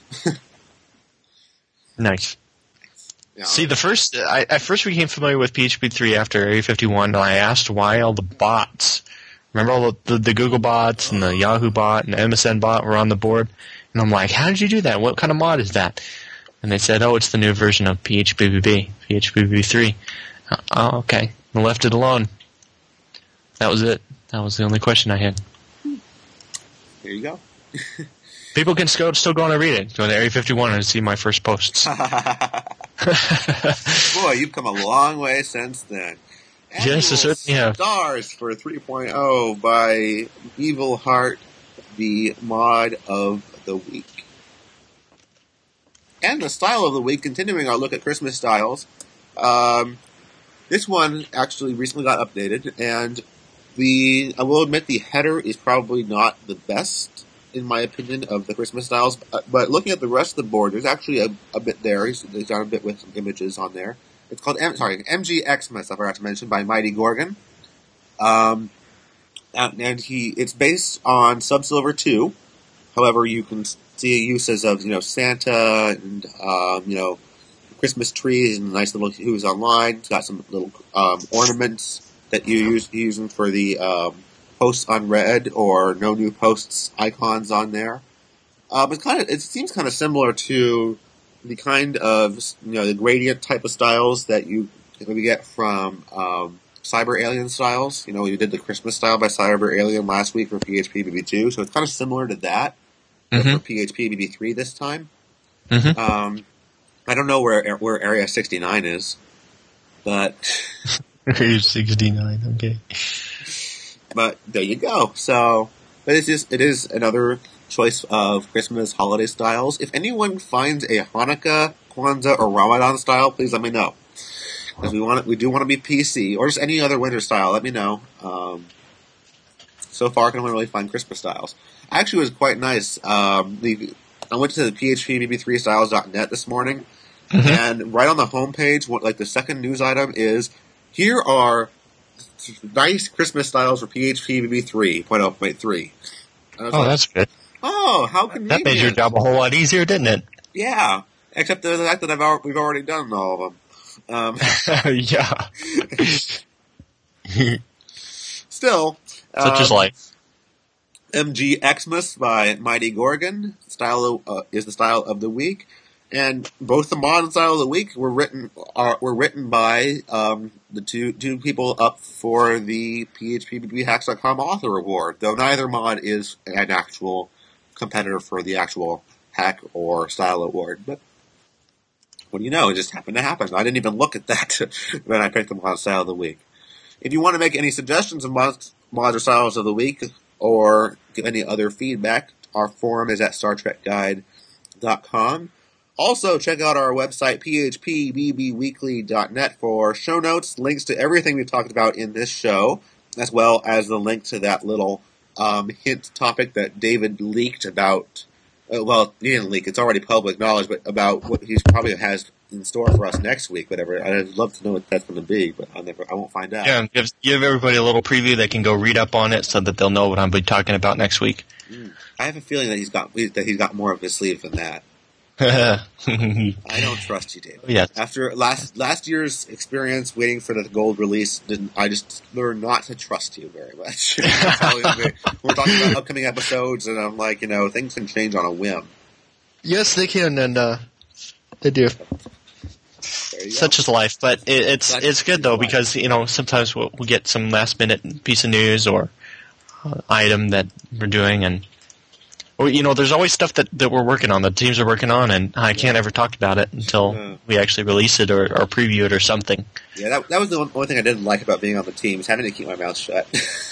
Nice. Yeah. See, the first I, I first became familiar with P H P three after Area fifty-one, and I asked why all the bots. Remember all the, the, the Google bots and the Yahoo bot and the M S N bot were on the board? And I'm like, how did you do that? What kind of mod is that? And they said, oh, it's the new version of P H P B V, P H P B V three. Oh, okay. I left it alone. That was it. That was the only question I had. There you go. People can still, still go on and read it. Go to Area fifty-one and see my first posts. Boy, you've come a long way since then. Yes, I certainly have. Stars for three point oh by Evil Heart, the mod of the week. And the style of the week, continuing our look at Christmas styles, Um, this one actually recently got updated, and the I will admit the header is probably not the best, in my opinion, of the Christmas styles. But looking at the rest of the board, there's actually a, a bit there. He's, he's got a bit with some images on there. It's called, M- sorry, M G Xmas, I forgot to mention, by Mighty Gorgon. Um, and, and he, it's based on Sub-Silver two. However, you can see uses of, you know, Santa and, um, you know, Christmas trees and nice little hues online. It's got some little um, ornaments that you use using for the um, posts unread or no new posts icons on there. Um, it's kind of it seems kind of similar to the kind of, you know, the gradient type of styles that you that we get from um, Cyber Alien styles. You know, we did the Christmas style by Cyber Alien last week for P H P B B two, so it's kind of similar to that, Mm-hmm. but for P H P B B three this time. Mm-hmm. Um, I don't know where where Area sixty-nine is, but Area sixty-nine, okay. But there you go. So, but it's just it is another choice of Christmas holiday styles. If anyone finds a Hanukkah, Kwanzaa, or Ramadan style, please let me know, because we want we do want to be P C or just any other winter style. Let me know. Um, so far, I can only really find Christmas styles. Actually, it was quite nice. Um, the I went to the P H P B B three styles dot net this morning, mm-hmm. and right on the homepage, what, like the second news item is, here are nice Christmas styles for P H P B B three point oh point three. Oh, like, that's good. Oh, how convenient. That made your job a whole lot easier, didn't it? Yeah, except the fact that I've al- we've already done all of them. Um, yeah. Still. Such um, is life. M G Xmas by Mighty Gorgon style uh, is the style of the week, and both the mod and style of the week were written are were written by um, the two two people up for the P H P B B Hacks dot com author award. Though neither mod is an actual competitor for the actual hack or style award, but what do you know? It just happened to happen. I didn't even look at that when I picked the mod style of the week. If you want to make any suggestions of mods, mods or styles of the week, or give any other feedback, our forum is at star trek guide dot com. Also, check out our website, P H P B B weekly dot net, for show notes, links to everything we've talked about in this show, as well as the link to that little um, hint topic that David leaked about. Uh, well, he didn't leak, it's already public knowledge, but about what he probably has in store for us next week, whatever. I'd love to know what that's going to be, but I'll never, I won't find out. Yeah, give, give everybody a little preview. They can go read up on it so that they'll know what I'm be talking about next week. Mm. I have a feeling that he's got that he's got more of his sleeve than that. I don't trust you, David. Yes. After last last year's experience waiting for the gold release, didn't I just learned not to trust you very much. We're talking about upcoming episodes, and I'm like, you know, things can change on a whim. Yes, they can, and uh, they do. Such is life, but it, it's Such it's good though life. Because you know sometimes we'll, we'll get some last minute piece of news or uh, item that we're doing, and or, you know there's always stuff that, that we're working on, that teams are working on, and I can't ever talk about it until uh, we actually release it or, or preview it or something. Yeah, that that was the one, only thing I didn't like about being on the teams, having to keep my mouth shut.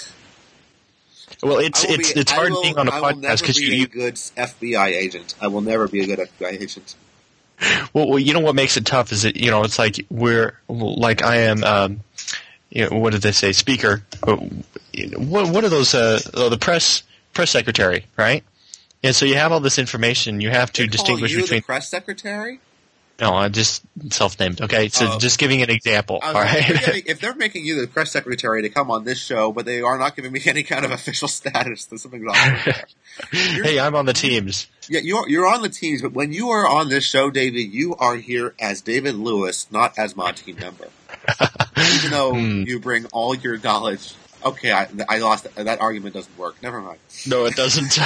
Well, it's it's be, it's hard will, being on a podcast because you. I will never be a good F B I agent. I will never be a good F B I agent. Well, well, you know what makes it tough is that you know it's like we're like I am. Um, you know, what did they say? Speaker. What what are those? Uh, oh, the press press secretary, right? And so you have all this information. You have to They're distinguish you between the press secretary. No, I'm just self-named. Okay, so oh. just giving an example. All like, right. If they're, if they're making you the press secretary to come on this show, but they are not giving me any kind of official status, then something's wrong there. Hey, I'm on the teams. Yeah, you're you're on the teams, but when you are on this show, David, you are here as David Lewis, not as my team member. Even though mm. you bring all your knowledge. Okay, I, I lost that. That argument doesn't work. Never mind. No, it doesn't.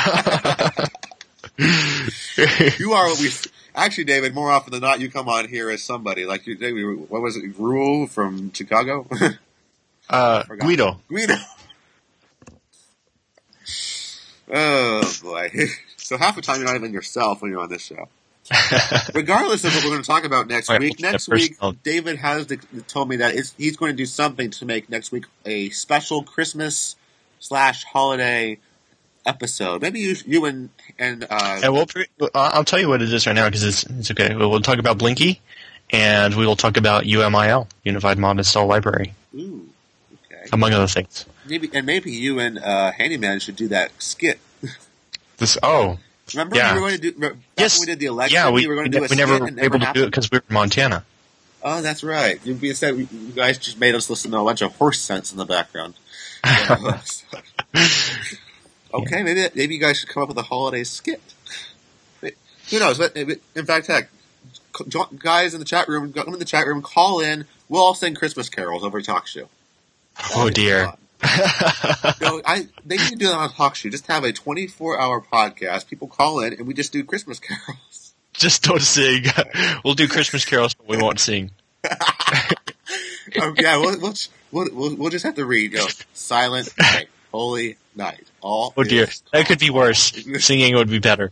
You are what we. Actually, David, more often than not, you come on here as somebody. Like, you, what was it, Rule from Chicago? uh, Guido. Guido. Oh, boy. So half the time you're not even yourself when you're on this show. Regardless of what we're going to talk about next right, week, next week, David has told me that it's, he's going to do something to make next week a special Christmas slash holiday episode. Maybe you, you and and uh, and we'll pre- I'll tell you what it is right now because it's it's okay. We'll, we'll talk about Blinky, and we will talk about U M I L, Unified Mod Install Library. Ooh, okay. Among other things. Maybe and maybe you and uh, Handyman should do that skit. This oh. Remember yeah. we were going to do? Back yes. when we did the election. Yeah, we, we were going we, to do a we never skit were and never able to happened. do it because we were in Montana. Oh, that's right. You, instead, you guys just made us listen to a bunch of horse sense in the background. So, okay, maybe maybe you guys should come up with a holiday skit. Who knows? In fact, heck, guys in the chat room, come in the chat room, call in. We'll all sing Christmas carols over Talk Show. Oh dear. no, I they need to do that on Talk Show. Just have a twenty-four hour podcast. People call in, and we just do Christmas carols. Just don't sing. We'll do Christmas carols, but we won't sing. um, yeah, we'll, we'll, we'll, we'll just have to read, you know, Silent Night, Holy Night. All oh dear, that could be worse. Singing would be better.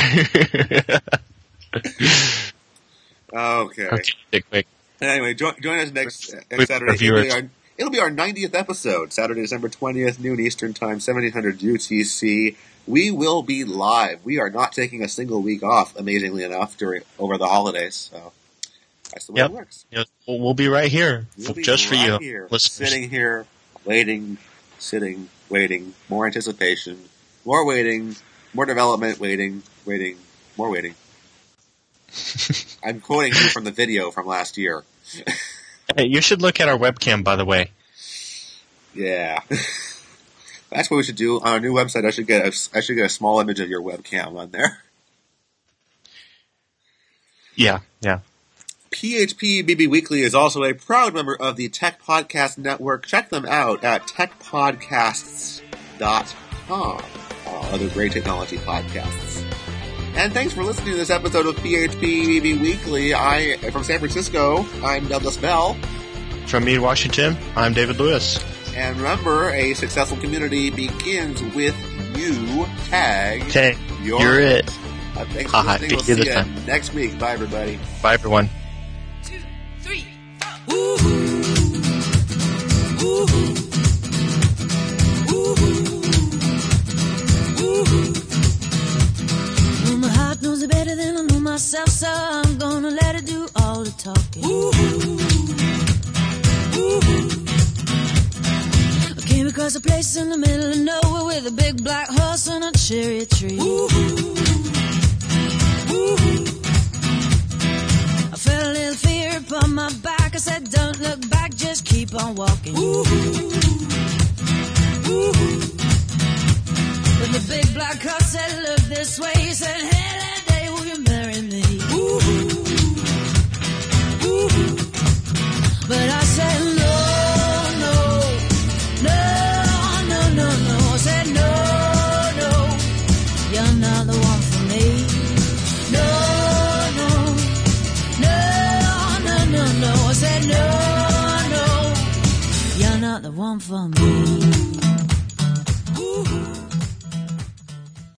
okay. Okay, quick. Anyway, join, join us next, next Saturday. It'll be, our, it'll be our ninetieth episode, Saturday, December twentieth, noon Eastern Time, seventeen hundred U T C. We will be live. We are not taking a single week off, amazingly enough, during over the holidays. So that's the way yep. it works. Yep. We'll be right here, we'll be just right for you, here, listeners. Sitting here, waiting, sitting, waiting, more anticipation, more waiting, more development, waiting, waiting, more waiting. I'm quoting you from the video from last year. Hey, you should look at our webcam, by the way. Yeah. That's what we should do on our new website. I should get a, I should get a small image of your webcam on there. Yeah, yeah. P H P B B Weekly is also a proud member of the Tech Podcast Network. Check them out at tech podcasts dot com. Uh, other great technology podcasts. And thanks for listening to this episode of P H P B B Weekly. I from San Francisco, I'm Douglas Bell. From me in Washington, I'm David Lewis. And remember, a successful community begins with you. Tag. Tag. You're, You're it. Uh, thanks for Uh-huh. listening. We'll see you next week. Bye, everybody. Bye, everyone. Two, three, four. Ooh-hoo. Ooh-hoo. Ooh-hoo. Ooh-hoo. Well, my heart knows it better than I know myself, so I'm gonna let it do all the talking. Ooh-hoo. Ooh-hoo. Came across a place in the middle of nowhere with a big black horse and a cherry tree. Ooh-hoo. Ooh-hoo. I felt a little fear upon my back. I said, don't look back, just keep on walking. Ooh-hoo. Ooh-hoo. But the big black horse said, look this way. He said, hey, that day will you marry me? Ooh-hoo. Ooh-hoo. But I said, no. No, no, no, no, I said no, no, you're not the one for me. No, no, no, no, no, no, I said no, no, you're not the one for me.